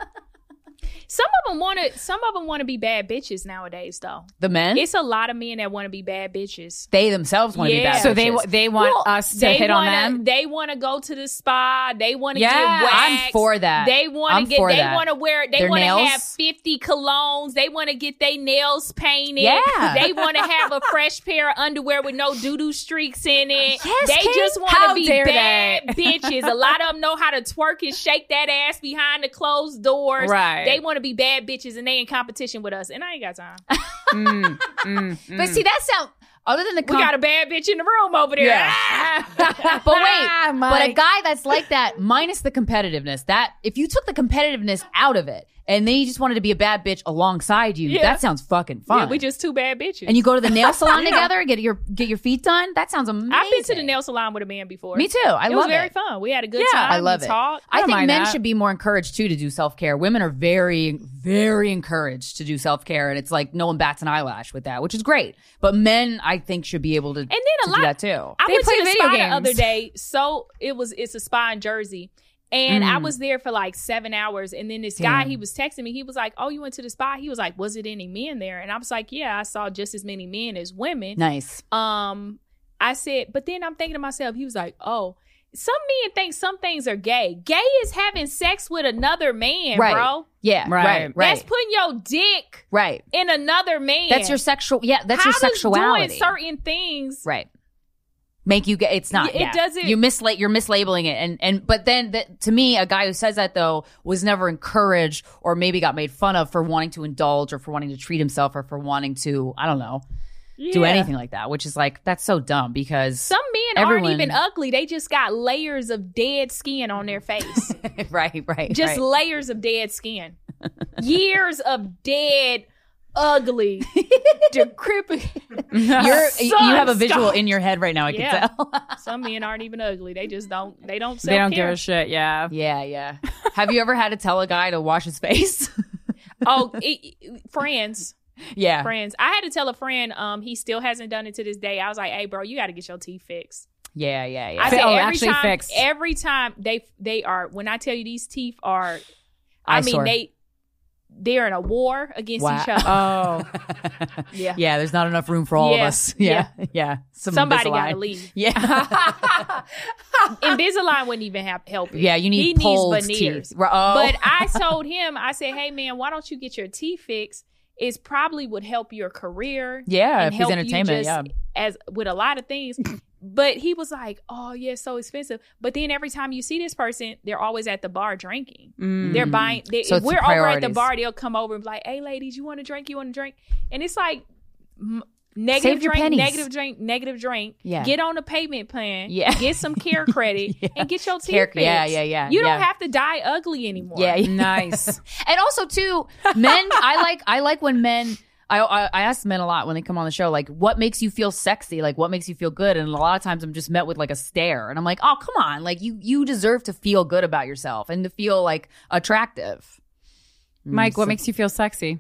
Some of them want to. Some of them want to be bad bitches nowadays, though. The men? It's a lot of men that want to be bad bitches. They themselves want to be Yeah. bad So they bitches. they want Well, us to they hit on wanna- them. They want to go to the spa. They want to Yeah, get waxed. I'm for that. They want I'm to get. for They that. want to wear. They Their want to nails? have fifty colognes. They want to get their nails painted. Yeah. They want to have a fresh pair of underwear with no doo doo streaks in it. Yes, they Kate. just want How to be dare bad they? bitches. A lot of them know how to twerk and shake that ass behind the closed doors. Right. They want to be bad bitches, and they in competition with us. And I ain't got time. Mm, mm, But see, that sound other than the We got a bad bitch in the room over there. Yeah. But wait, but a Mike. guy that's like that, minus the competitiveness, that if you took the competitiveness out of it, and then you just wanted to be a bad bitch alongside you, Yeah. that sounds fucking fun. Yeah, we just two bad bitches. and you go to the nail salon Yeah. together, get your get your feet done. That sounds amazing. I've been to the nail salon with a man before. Me too. I it love was very it. fun. We had a good Yeah, time. I love we it. Talked. I, don't think mind men that. should be more encouraged too to do self care. Women are very, very encouraged to do self care, and it's like no one bats an eyelash with that, which is great. But men, I think, should be able to, And then a to lot. do that too. I They went play to the video spa games. the other day. So it was. It's a spa in Jersey. And I Mm. was there for like seven hours. And then this guy, Damn. he was texting me. He was like, oh, you went to the spa? He was like, was it any men there? And I was like, yeah, I saw just as many men as women. Nice. Um, I said, but then I'm thinking to myself, he was like, oh, some men think some things are gay. Gay is having sex with another man, Right. bro. Yeah, Right. right, right, That's putting your dick right. in another man. That's your sexual. Yeah, that's How your does sexuality. doing certain things. Right. Make you get it's not. Yeah, it yeah. doesn't- You misla- You're mislabeling it, and and but then that, to me, a guy who says that though was never encouraged, or maybe got made fun of for wanting to indulge, or for wanting to treat himself, or for wanting to I don't know do Yeah. anything like that. Which is like that's so dumb because Some men everyone, aren't even ugly. They just got layers of dead skin on their face. right, right, Just right. layers of dead skin. Years of dead, ugly, decrepit. You're, you have a visual Scott. in your head right now. I Yeah. can tell. Some men aren't even ugly. They just don't. They don't. They don't give self-care. a shit. Yeah. Yeah, yeah. Have you ever had to tell a guy to wash his face? Oh, it, it- friends. yeah. Friends. I had to tell a friend. Um, he still hasn't done it to this day. I was like, "Hey, bro, you got to get your teeth fixed." Yeah, yeah, yeah. I said Oh, every actually time, fixed. every time they they are. When I tell you these teeth are, I mean Eyesore. they they're in a war against Wow. each other. Oh. Yeah. Yeah, there's not enough room for all Yeah, of us. Yeah, yeah. Some Somebody Invisalign. gotta leave. Yeah, Invisalign wouldn't even have help. yeah. You need he pulled needs veneers. teeth. Right, oh. But I told him, I said, "Hey man, why don't you get your teeth fixed? It's probably would help your career. Yeah, and if he's help you entertainment, just yeah. as with a lot of things." But he was like, "Oh yeah, it's so expensive." But then every time you see this person, they're always at the bar drinking. Mm. They're buying. They, So if it's we're the over at the priorities. bar, they'll come over and be like, "Hey ladies, you want to drink? You want to drink?" And it's like. M- Save Negative your drink, pennies. negative drink, negative drink. Yeah. Get on the payment plan. Yeah. Get some care credit Yeah. and get your teeth Care- fixed. yeah, yeah, yeah, You don't yeah. have to die ugly anymore. Yeah, Nice. and also too, men. I like. I like when men. I, I I ask men a lot when they come on the show, like, what makes you feel sexy? Like, what makes you feel good? And a lot of times, I'm just met with like a stare, and I'm like, oh, come on, like you you deserve to feel good about yourself and to feel like attractive. Mike, what makes you feel sexy?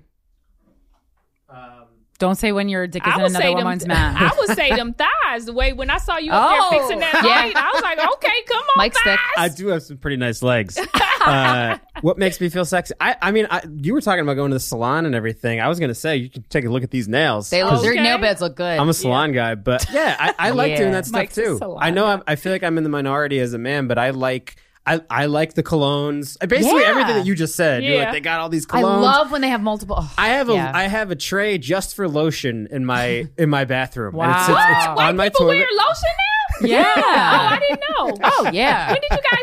Don't say when your dick is I in would another say them. woman's mouth. I would say them thighs. The way when I saw you up Oh, there fixing that yeah. light, I was like, okay, come on, Mike's thighs. thick. I do have some pretty nice legs. Uh, what makes me feel sexy? I, I mean, I, you were talking about going to the salon and everything. I was going to say, you can take a look at these nails. They look, 'Cause their Okay. nail beds look good. I'm a salon guy, but yeah, I, I like Yeah. doing that stuff Mike's a too. salon I know guy. I'm, I feel like I'm in the minority as a man, but I like I, I like the colognes. Basically Yeah. everything that you just said. You're Yeah. like, they got all these I colognes. love when they have multiple. oh, I have a yeah. I have a tray just for lotion in my in my bathroom. And it's, Wow. it's, it's White on my people toilet. wear lotion now? Yeah. Oh, I didn't know. Oh yeah. When did you guys start?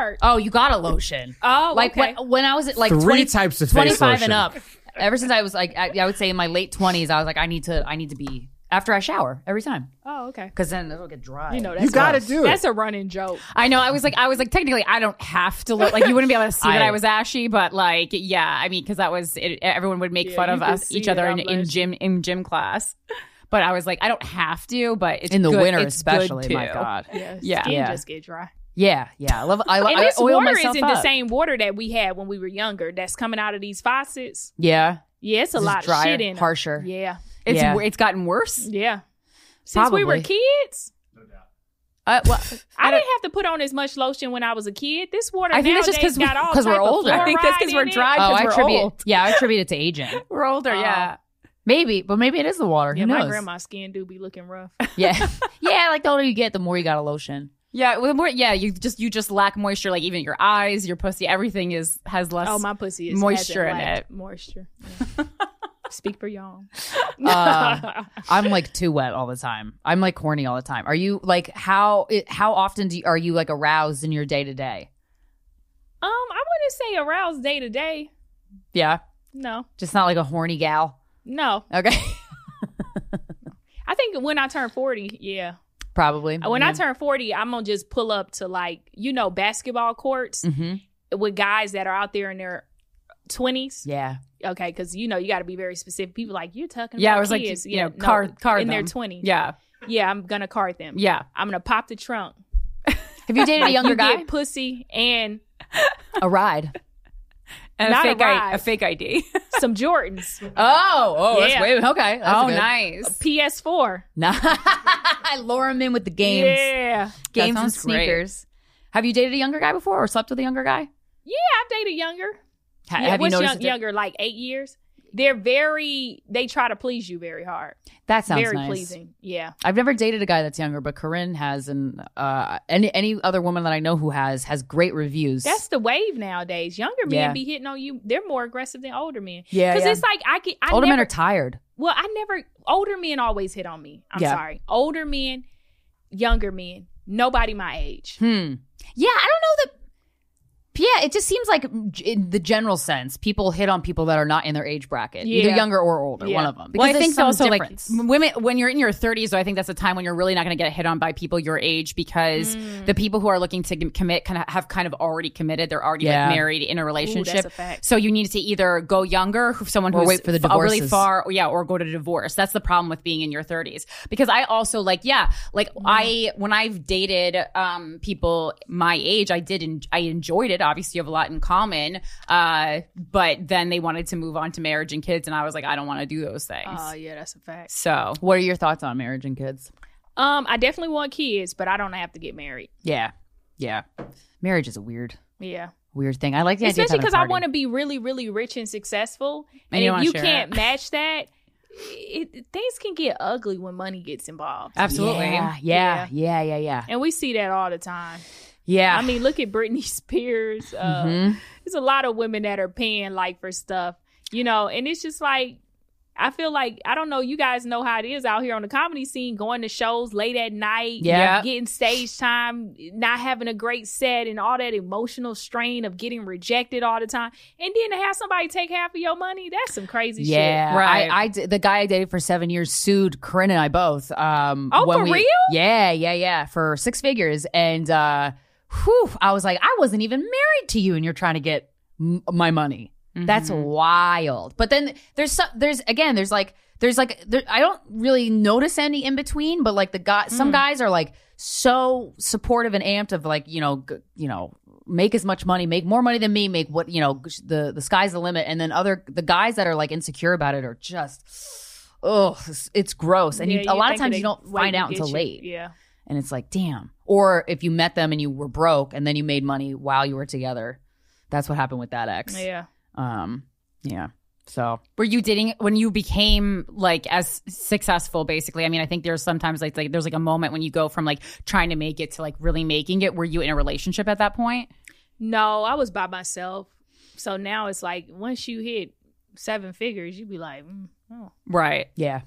start? Oh, you got a lotion. Oh, like okay. when, when I was at like Three twenty, types of face twenty-five and lotion. up. Ever since I was like, I, I would say in my late twenties, I was like, I need to, I need to be after I shower every time. Oh, okay. Because then it'll get dry. You know, that's You gotta gross. do it. That's a running joke. I know. I was like, I was like, technically, I don't have to look like you wouldn't be able to see that I- I was ashy, but like, yeah, I mean, because that was it, everyone would make Yeah, fun you of could us see each it other in, on in Blush. gym in gym class. But I was like, I don't have to, but it's In the good- winter it's good especially, my too. God. Yeah, Yeah. skin Yeah. just get dry. Yeah, yeah. I love. I, And I this oil water myself isn't up. the same water that we had when we were younger. That's coming out of these faucets. Yeah, Yeah, it's a This is lot drier, of shit in it. harsher. Yeah, It's Yeah. it's gotten worse. yeah. Since we were Probably. kids, Uh, well, I didn't have to put on as much lotion when I was a kid. This water I think that's just nowadays 'cause we- got all 'cause we're type of older. I think that's 'cause fluoride we're in it. dry. oh, I we're attribute. old. Yeah, I attribute it to aging. We're older, Oh. yeah. Maybe, but maybe it is the water. Yeah, Who my knows? grandma's skin do be looking rough. Yeah, yeah. Like the older you get, the more you got to lotion. Yeah, well, the more, yeah, you just you just lack moisture. Like even your eyes, your pussy, everything is has less. Oh, my pussy is moisture hasn't in lacked it. Moisture. Yeah. Speak for y'all. Uh, I'm like too wet all the time. I'm like horny all the time. Are you like how? It, how often do you, are you like aroused in your day to day? Um, I wouldn't say aroused day to day. Yeah, No, just not like a horny gal. no. Okay, I think when I turn forty, yeah. probably. When I turn forty, I'm gonna just pull up to like you know basketball courts hmm with guys that are out there in their twenties. Yeah, Okay, because you know you got to be very specific. People like you're talking. Yeah, about I was like, kids. you yeah, know, card- card in their them. twenties. Yeah, yeah, I'm gonna card them. yeah. I'm gonna pop the trunk. have you dated a Like, younger you guy? get pussy and A ride. And Not a a fake I, ride. a fake I D. some Jordans. Oh, oh, that's Yeah. way okay. That's oh, good. nice. P S four. Nah. I lure him in with the games, Yeah, games and sounds great. sneakers. Have you dated a younger guy before, or slept with a younger guy? yeah. I've dated younger. Ha- Yeah, have you what's noticed? young, a di- younger? Like eight years. They're very. They try to please you very hard. That sounds very nice. pleasing. Yeah. I've never dated a guy that's younger, but Corinne has, and uh, any any other woman that I know who has has great reviews. That's the wave nowadays. Younger men Yeah. be hitting on you. They're more aggressive than older men. Yeah, because yeah. it's like I can. I Older never, men are tired. Well, I never. Older men always hit on me. I'm Yeah. sorry. Older men, younger men. Nobody my age. Hmm. Yeah, I don't know that. Yeah, it just seems like in the general sense, people hit on people that are not in their age bracket, either Yeah. younger or older. Yeah. One of them. Well, I there's think some also difference. like women when you're in your thirties, though, I think that's a time when you're really not going to get hit on by people your age because Mm. the people who are looking to g- commit kind of have kind of already committed. They're already Yeah. like married in a relationship. a fact. So you need to either go younger, who- someone Or who's wait for the f- really divorces. far, or, yeah, or go to divorce. That's the problem with being in your thirties. Because I also like, yeah, like Mm. I when I've dated um people my age, I did en- I enjoyed it. Obviously, you have a lot in common. Uh, but then they wanted to move on to marriage and kids, and I was like, I don't want to do those things. Oh yeah, that's a fact. So, what are your thoughts on marriage and kids? Um, I definitely want kids, but I don't have to get married. Yeah, yeah. Marriage is a weird, Yeah. weird thing. I like the idea of Especially having a because I party. want to be really, really rich and successful. And And, you if wanna you share can't it. match that, it, it- things can get ugly when money gets involved. absolutely. Yeah, yeah, yeah, yeah, yeah. And we see that all the time. Yeah. I mean, look at Britney Spears. Uh, Mhm. There's a lot of women that are paying like for stuff, you know, and it's just like, I feel like, I don't know, you guys know how it is out here on the comedy scene, going to shows late at night, Yeah. getting stage time, not having a great set, and all that emotional strain of getting rejected all the time. And then to have somebody take half of your money, that's some crazy Yeah, shit. Right. I, I d- the guy I dated for seven years sued Corinne and I both. Um, Oh, when for we- real? Yeah, yeah, yeah, for six figures. And uh, whew, I was like, I wasn't even married to you, and you're trying to get m- my money. That's wild. But then there's some, there's again, there's like there's like there, I don't really notice any in between, but like the guy, some guys are like so supportive and amped of like you know g- you know make as much money, make more money than me, make what you know the the sky's the limit, and then other the guys that are like insecure about it are just oh it's, it's gross, and Yeah, you, a you lot of think times they you don't wait find to out get until you. late. Yeah. And it's like, damn. Or if you met them and you were broke and then you made money while you were together. That's what happened with that ex. Yeah. Um, yeah. So Were you dating when you became like as successful? Basically, I mean, I think there's sometimes like, like there's like a moment when you go from like trying to make it to like really making it. Were you in a relationship at that point? No, I was by myself. So now it's like once you hit seven figures, you'd be like, mm, oh. Right. yeah.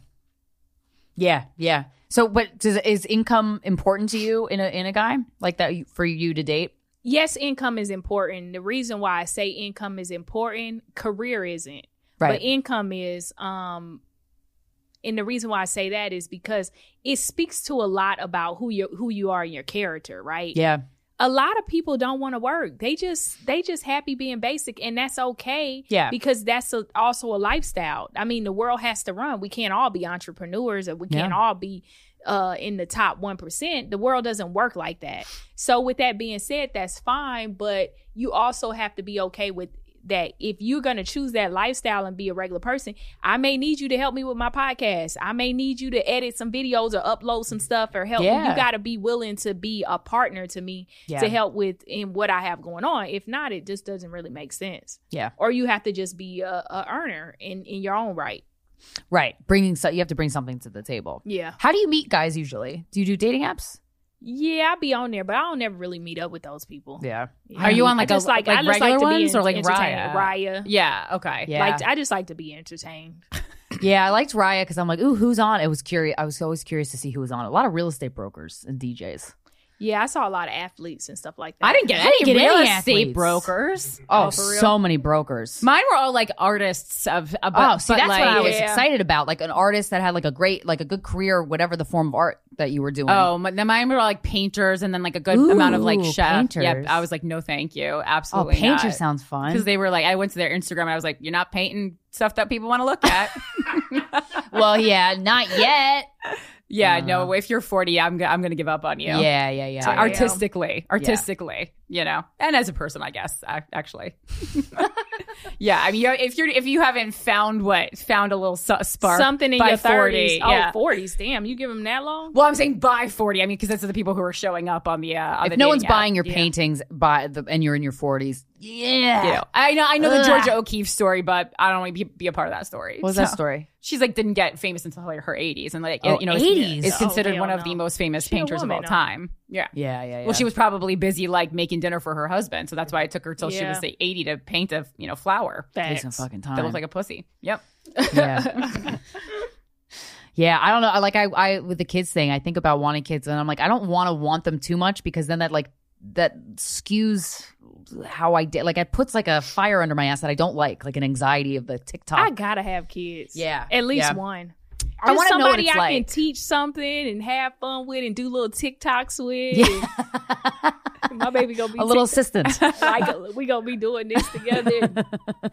Yeah, yeah. So, but does, is income important to you in a in a guy like that you- for you to date? yes, income is important. The reason why I say income is important, career isn't. Right. But income is. Um, and the reason why I say that is because it speaks to a lot about who you who you are and your character, right? Yeah. A lot of people don't want to work. They just they just happy being basic, and that's okay. Yeah. Because that's a, also a lifestyle. I mean, the world has to run. We can't all be entrepreneurs, or we can't Yeah. all be uh, in the top one percent. The world doesn't work like that. So with that being said, that's fine. But you also have to be okay with that. If you're going to choose that lifestyle and be a regular person, I may need you to help me with my podcast. I may need you to edit some videos or upload some stuff or help. Yeah. You got to be willing to be a partner to me Yeah. to help with in what I have going on. If not, it just doesn't really make sense. Yeah. Or you have to just be a, a earner in, in your own right. Right. Bringing so you have to bring something to the table. Yeah. How do you meet guys usually? Do you do dating apps? Yeah, I be on there, but I don't never really meet up with those people. Yeah. Yeah. Are you on I like a just like, like I just regular like to be ones or like entertained. Raya? Raya. Yeah. Okay. Yeah. Like I just like to be entertained. Yeah, I liked Raya because I'm like, ooh, who's on? It was curious. I was always curious to see who was on. A lot of real estate brokers and D Js. Yeah, I saw a lot of athletes and stuff like that. I didn't get I didn't any get real any estate athletes. brokers. Oh, Oh, for real? so many brokers. Mine were all like artists of. Uh, Oh, see, but that's like, what I was Yeah. excited about. Like an artist that had like a great, like a good career, whatever the form of art that you were doing. Oh, my, then mine were like painters, and then like a good amount of like Ooh, chef. painters. Yep, I was like, no, thank you, oh, absolutely. painter sounds fun. Because they were like, I went to their Instagram, and I was like, you're not painting stuff that people want to look at. Well, yeah, not yet. Yeah, Uh, no. If you're forty, I'm go- I'm gonna give up on you. Yeah, yeah, yeah. So yeah. artistically, artistically, you know, and as a person, I guess, ac- actually. Yeah, I mean, you're- if you're if you haven't found what found a little su- spark, Something in by your thirties. forty, yeah. Oh, forties. Damn, you give them that long? Well, I'm saying by forty. I mean, because that's the people who are showing up on the. Uh, on If the no one's dating app. buying your Yeah. paintings by the, and you're in your forties, yeah. You know, I know, I know the Ugh. Georgia O'Keeffe story, but I don't want to be, be a part of that story. What was So, that story? She's like didn't get famous until like her eighties, and like Oh, you know, is- eighties? is considered Oh, one hell of the no. most famous She a painters of woman, all though. time. Yeah. Yeah, yeah, yeah. Well, she was probably busy like making dinner for her husband, so that's why it took her till she Yeah. was say, eighty to paint a you know flower Takes some Facts. fucking time. that looked like a pussy. Yep. Yeah. Yeah, I don't know. I Like I, I with the kids thing, I think about wanting kids, and I'm like, I don't want to want them too much because then that like that skews how I did. Like, it puts like a fire under my ass that I don't like, like an anxiety of the TikTok. I gotta have kids. Yeah. At least Yeah. one. I Just wanna know what somebody it's I can like. teach something and have fun with and do little TikToks with. Yeah. And my baby gonna be a little TikTok- assistant. like we gonna be doing this together.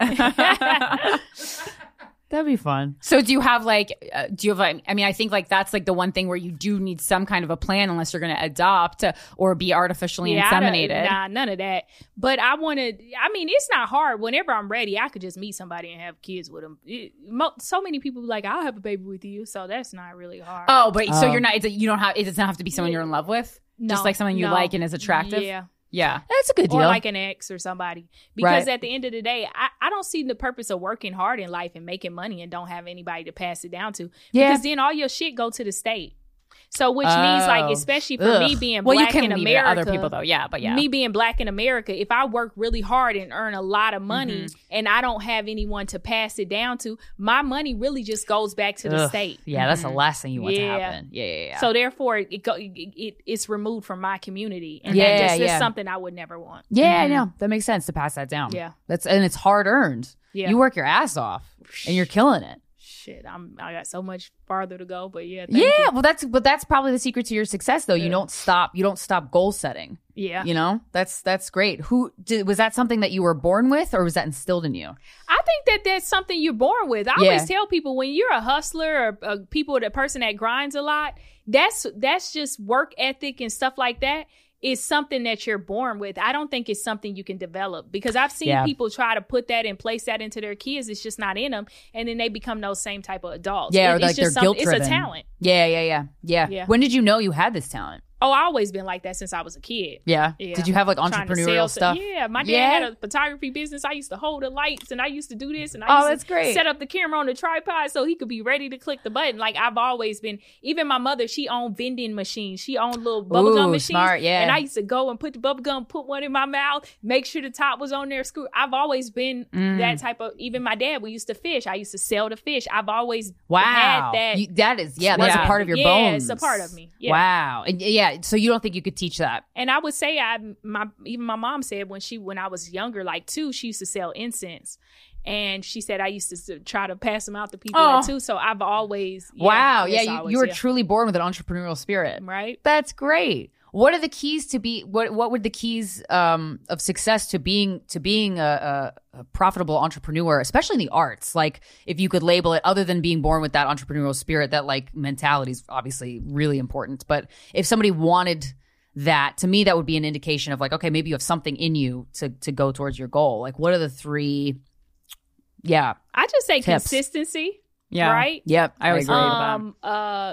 That'd be fun. So do you have like, uh, do you have like, I mean, I think like that's like the one thing where you do need some kind of a plan unless you're going to adopt uh, or be artificially Yeah, I don't- inseminated. Nah, none of that. But I want to. I mean, it's not hard. Whenever I'm ready, I could just meet somebody and have kids with them. It, mo- so many people be like, "I'll have a baby with you," so that's not really hard. Oh, but so Um, you're not, it's, you don't have, it doesn't have to be someone you're in love with? No, Just like someone you no. like and is attractive? Yeah. Yeah. That's a good deal. Or like an ex or somebody. Because Right. at the end of the day, I, I don't see the purpose of working hard in life and making money and don't have anybody to pass it down to. Yeah. Because then all your shit go to the state. So which means like, Oh. especially for me Ugh. being Well, you black can in leave it to America. other people though. Yeah, but yeah. Me being black in America, if I work really hard and earn a lot of money Mm-hmm. and I don't have anyone to pass it down to, my money really just goes back to the Ugh. state. Yeah, that's the last thing you want Yeah. to happen. Yeah, yeah, yeah. So therefore, it, go, it, it it's removed from my community, and Yeah, that just yeah. is something I would never want. yeah, I know. That makes sense to pass that down. Yeah. That's and it's hard earned. Yeah. You work your ass off and you're killing it. Shit, I'm I got so much farther to go, but yeah, thank Yeah, you. well that's but that's probably the secret to your success though. You Yeah. don't stop you don't stop goal setting. yeah. You know? That's that's great. Who did, was that something that you were born with or was that instilled in you? I think that that's something you're born with. I Yeah. always tell people when you're a hustler or a people, a person that grinds a lot, that's that's just work ethic and stuff like that. Is something that you're born with. I don't think it's something you can develop because I've seen Yeah. people try to put that and place that into their kids. It's just not in them, and then they become those same type of adults. Yeah, It- or it's like they're just some- guilt It's driven. a talent. Yeah, yeah, yeah, yeah. Yeah. When did you know you had this talent? Oh, I always been like that since I was a kid. Yeah. Yeah. Did you have like Trying to entrepreneurial sell stuff? Yeah, my dad Yeah? had a photography business. I used to hold the lights and I used to do this and I Oh, used that's to great. set up the camera on the tripod so he could be ready to click the button. Like I've always been. Even my mother, she owned vending machines. She owned little bubblegum Ooh, machines. smart, yeah. And I used to go and put the bubblegum, put one in my mouth, make sure the top was on there. Screw. I've always been Mm. that type of. Even my dad, we used to fish. I used to sell the fish. I've always Wow. had that. You- that is yeah, that's Yeah. a part of your Yeah, bones. it's a part of me. Yeah. Wow. And yeah, yeah. So you don't think you could teach that? And I would say, I my even my mom said when she when I was younger, like too, she used to sell incense, and she said I used to try to pass them out to people Oh. like, too. So I've always yeah, Wow. Yeah, it's you, always, you were yeah. truly born with an entrepreneurial spirit. Right. That's great. What are the keys to be? What What would the keys um, of success to being to being a, a, a profitable entrepreneur, especially in the arts? Like, if you could label it, other than being born with that entrepreneurial spirit, that like mentality is obviously really important. But if somebody wanted that, to me, that would be an indication of like, okay, maybe you have something in you to to go towards your goal. Like, what are the three? Yeah, I just say tips. consistency. Yeah. Right. Yep. I always agree with that. Um. Uh.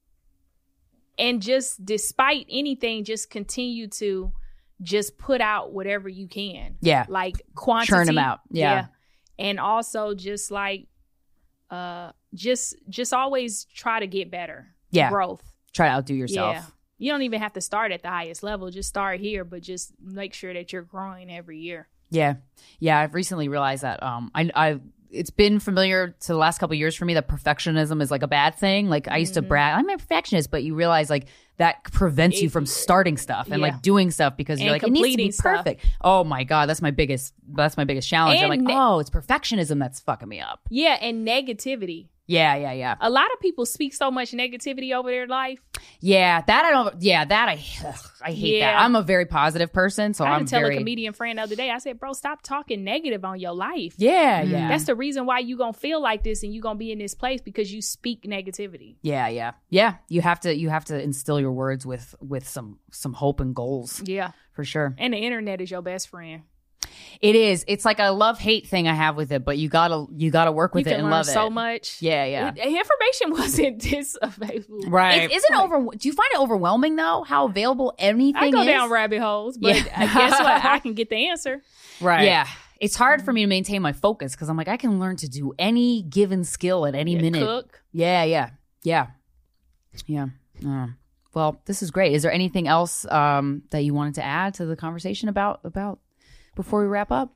And just despite anything, just continue to just put out whatever you can. Yeah. Like quantity. Churn 'em out. Yeah. And also just like, uh, just just always try to get better. Yeah. Growth. Try to outdo yourself. Yeah. You don't even have to start at the highest level. Just start here, but just make sure that you're growing every year. Yeah. Yeah. I've recently realized that um I I it's been familiar to the last couple of years for me that perfectionism is like a bad thing. Like I used to Mhm. brag, I'm a perfectionist, but you realize like that prevents you from starting stuff and Yeah. like doing stuff because you're And like, it needs to be completing stuff. perfect. Oh my God, that's my biggest that's my biggest challenge. I'm And like, ne- oh, it's perfectionism that's fucking me up. Yeah, and negativity. Yeah, yeah, yeah. A lot of people speak so much negativity over their life. Yeah, that I don't yeah, that I ugh, I hate that. Yeah. I'm a very positive person, so I had I'm to tell very a comedian friend the other day, I said, bro, stop talking negative on your life. Yeah, yeah. That's the reason why you going to feel like this and you going to be in this place because you speak negativity. Yeah, yeah. Yeah, you have to you have to instill your words with with some some hope and goals. Yeah. For sure. And the internet is your best friend. It is. It's like a love-hate thing I have with it, but you got to you got to work with you it can and learn love so it. much. Yeah, yeah. It- information wasn't this available. It isn't over. Do you find it overwhelming though? How available anything I go is? down rabbit holes, but Yeah. I guess what? I can get the answer. Yeah. It's hard for me to maintain my focus because I'm like, I can learn to do any given skill at any Yeah, minute. cook. Yeah, yeah, yeah, yeah. Uh, well, this is great. Is there anything else um, that you wanted to add to the conversation about about before we wrap up?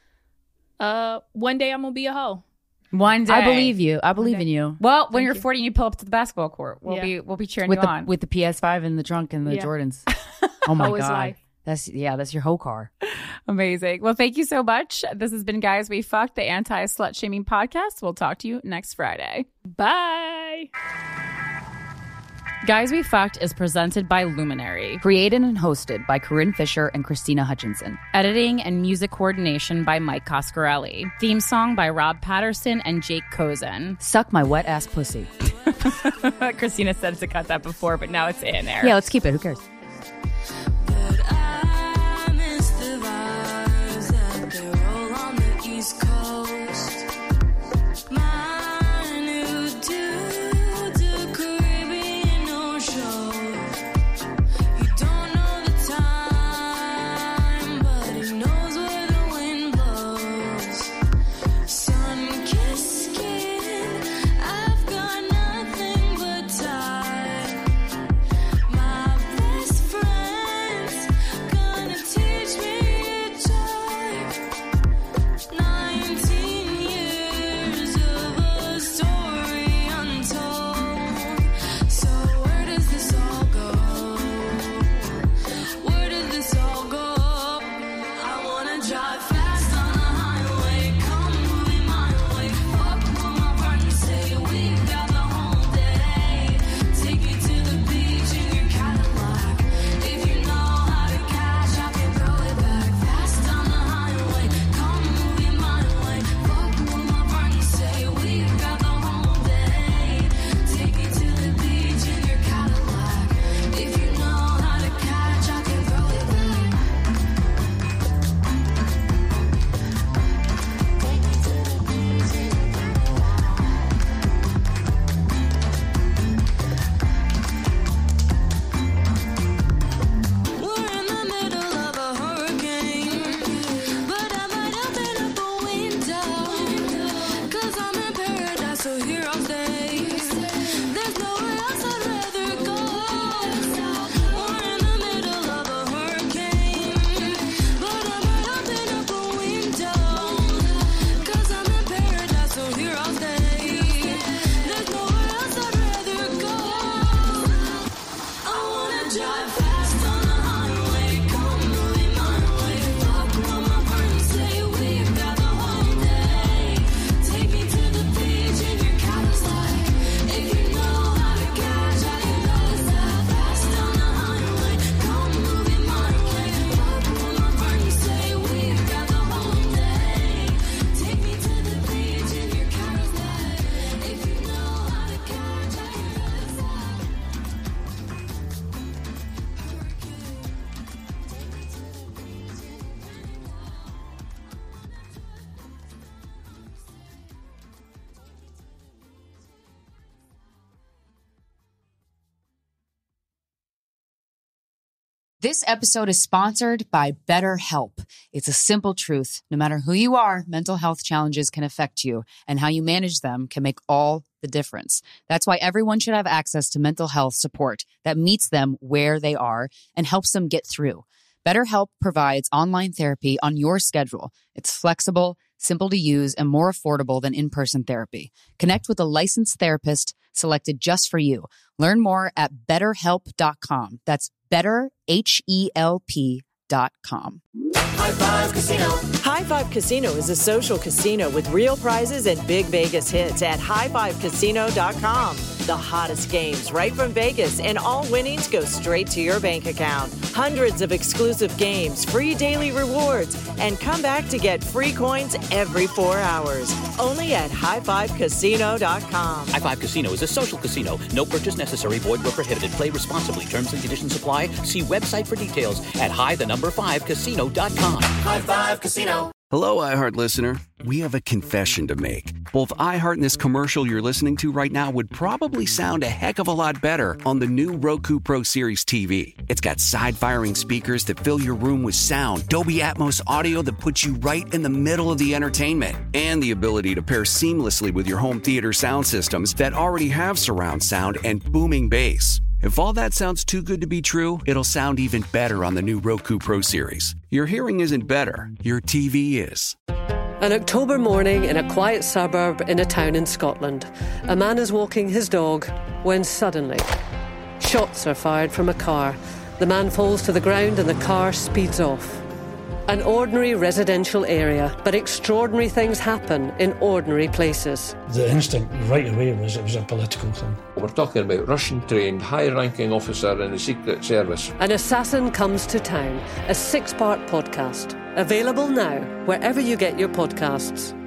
Uh, one day I'm gonna be a hoe. One day. I believe you. I believe in you. Well, when Thank you're you. forty and you pull up to the basketball court, we'll Yeah. be we'll be cheering with you the on. with the P S five in the trunk and the Yeah. Jordans. Oh my Hoe is god, life. that's yeah, that's your hoe car. Amazing. Well, thank you so much. This has been Guys We Fucked, the anti-slut shaming podcast. We'll talk to you next Friday. Bye. Guys We Fucked is presented by Luminary. Created and hosted by Corinne Fisher and Christina Hutchinson. Editing and music coordination by Mike Coscarelli. Theme song by Rob Patterson and Jake Kozen. Suck my wet ass pussy. Christina said to cut that before, but now it's in there. Yeah, let's keep it. Who cares? Drive This episode is sponsored by BetterHelp. It's a simple truth. No matter who you are, mental health challenges can affect you, and how you manage them can make all the difference. That's why everyone should have access to mental health support that meets them where they are and helps them get through. BetterHelp provides online therapy on your schedule. It's flexible, simple to use, and more affordable than in-person therapy. Connect with a licensed therapist selected just for you. Learn more at better help dot com. That's better, H E L P dot com. High Five Casino. High Five Casino is a social casino with real prizes and big Vegas hits at high five casino dot com. The hottest games right from Vegas, and all winnings go straight to your bank account. Hundreds of exclusive games, free daily rewards, and come back to get free coins every four hours. Only at high five casino dot com. High Five Casino is a social casino. No purchase necessary. Void where prohibited. Play responsibly. Terms and conditions apply. See website for details at high the number five casino dot com. High Five Casino. Hello, iHeart listener. We have a confession to make. Both iHeart and this commercial you're listening to right now would probably sound a heck of a lot better on the new Roku Pro Series T V. It's got side-firing speakers that fill your room with sound, Dolby Atmos audio that puts you right in the middle of the entertainment, and the ability to pair seamlessly with your home theater sound systems that already have surround sound and booming bass. If all that sounds too good to be true, it'll sound even better on the new Roku Pro Series. Your hearing isn't better, your T V is. An October morning in a quiet suburb in a town in Scotland. A man is walking his dog when suddenly shots are fired from a car. The man falls to the ground and the car speeds off. An ordinary residential area, but extraordinary things happen in ordinary places. The instinct right away was it was a political thing. We're talking about Russian-trained, high-ranking officer in the Secret Service. An Assassin Comes to Town, a six-part podcast. Available now, wherever you get your podcasts.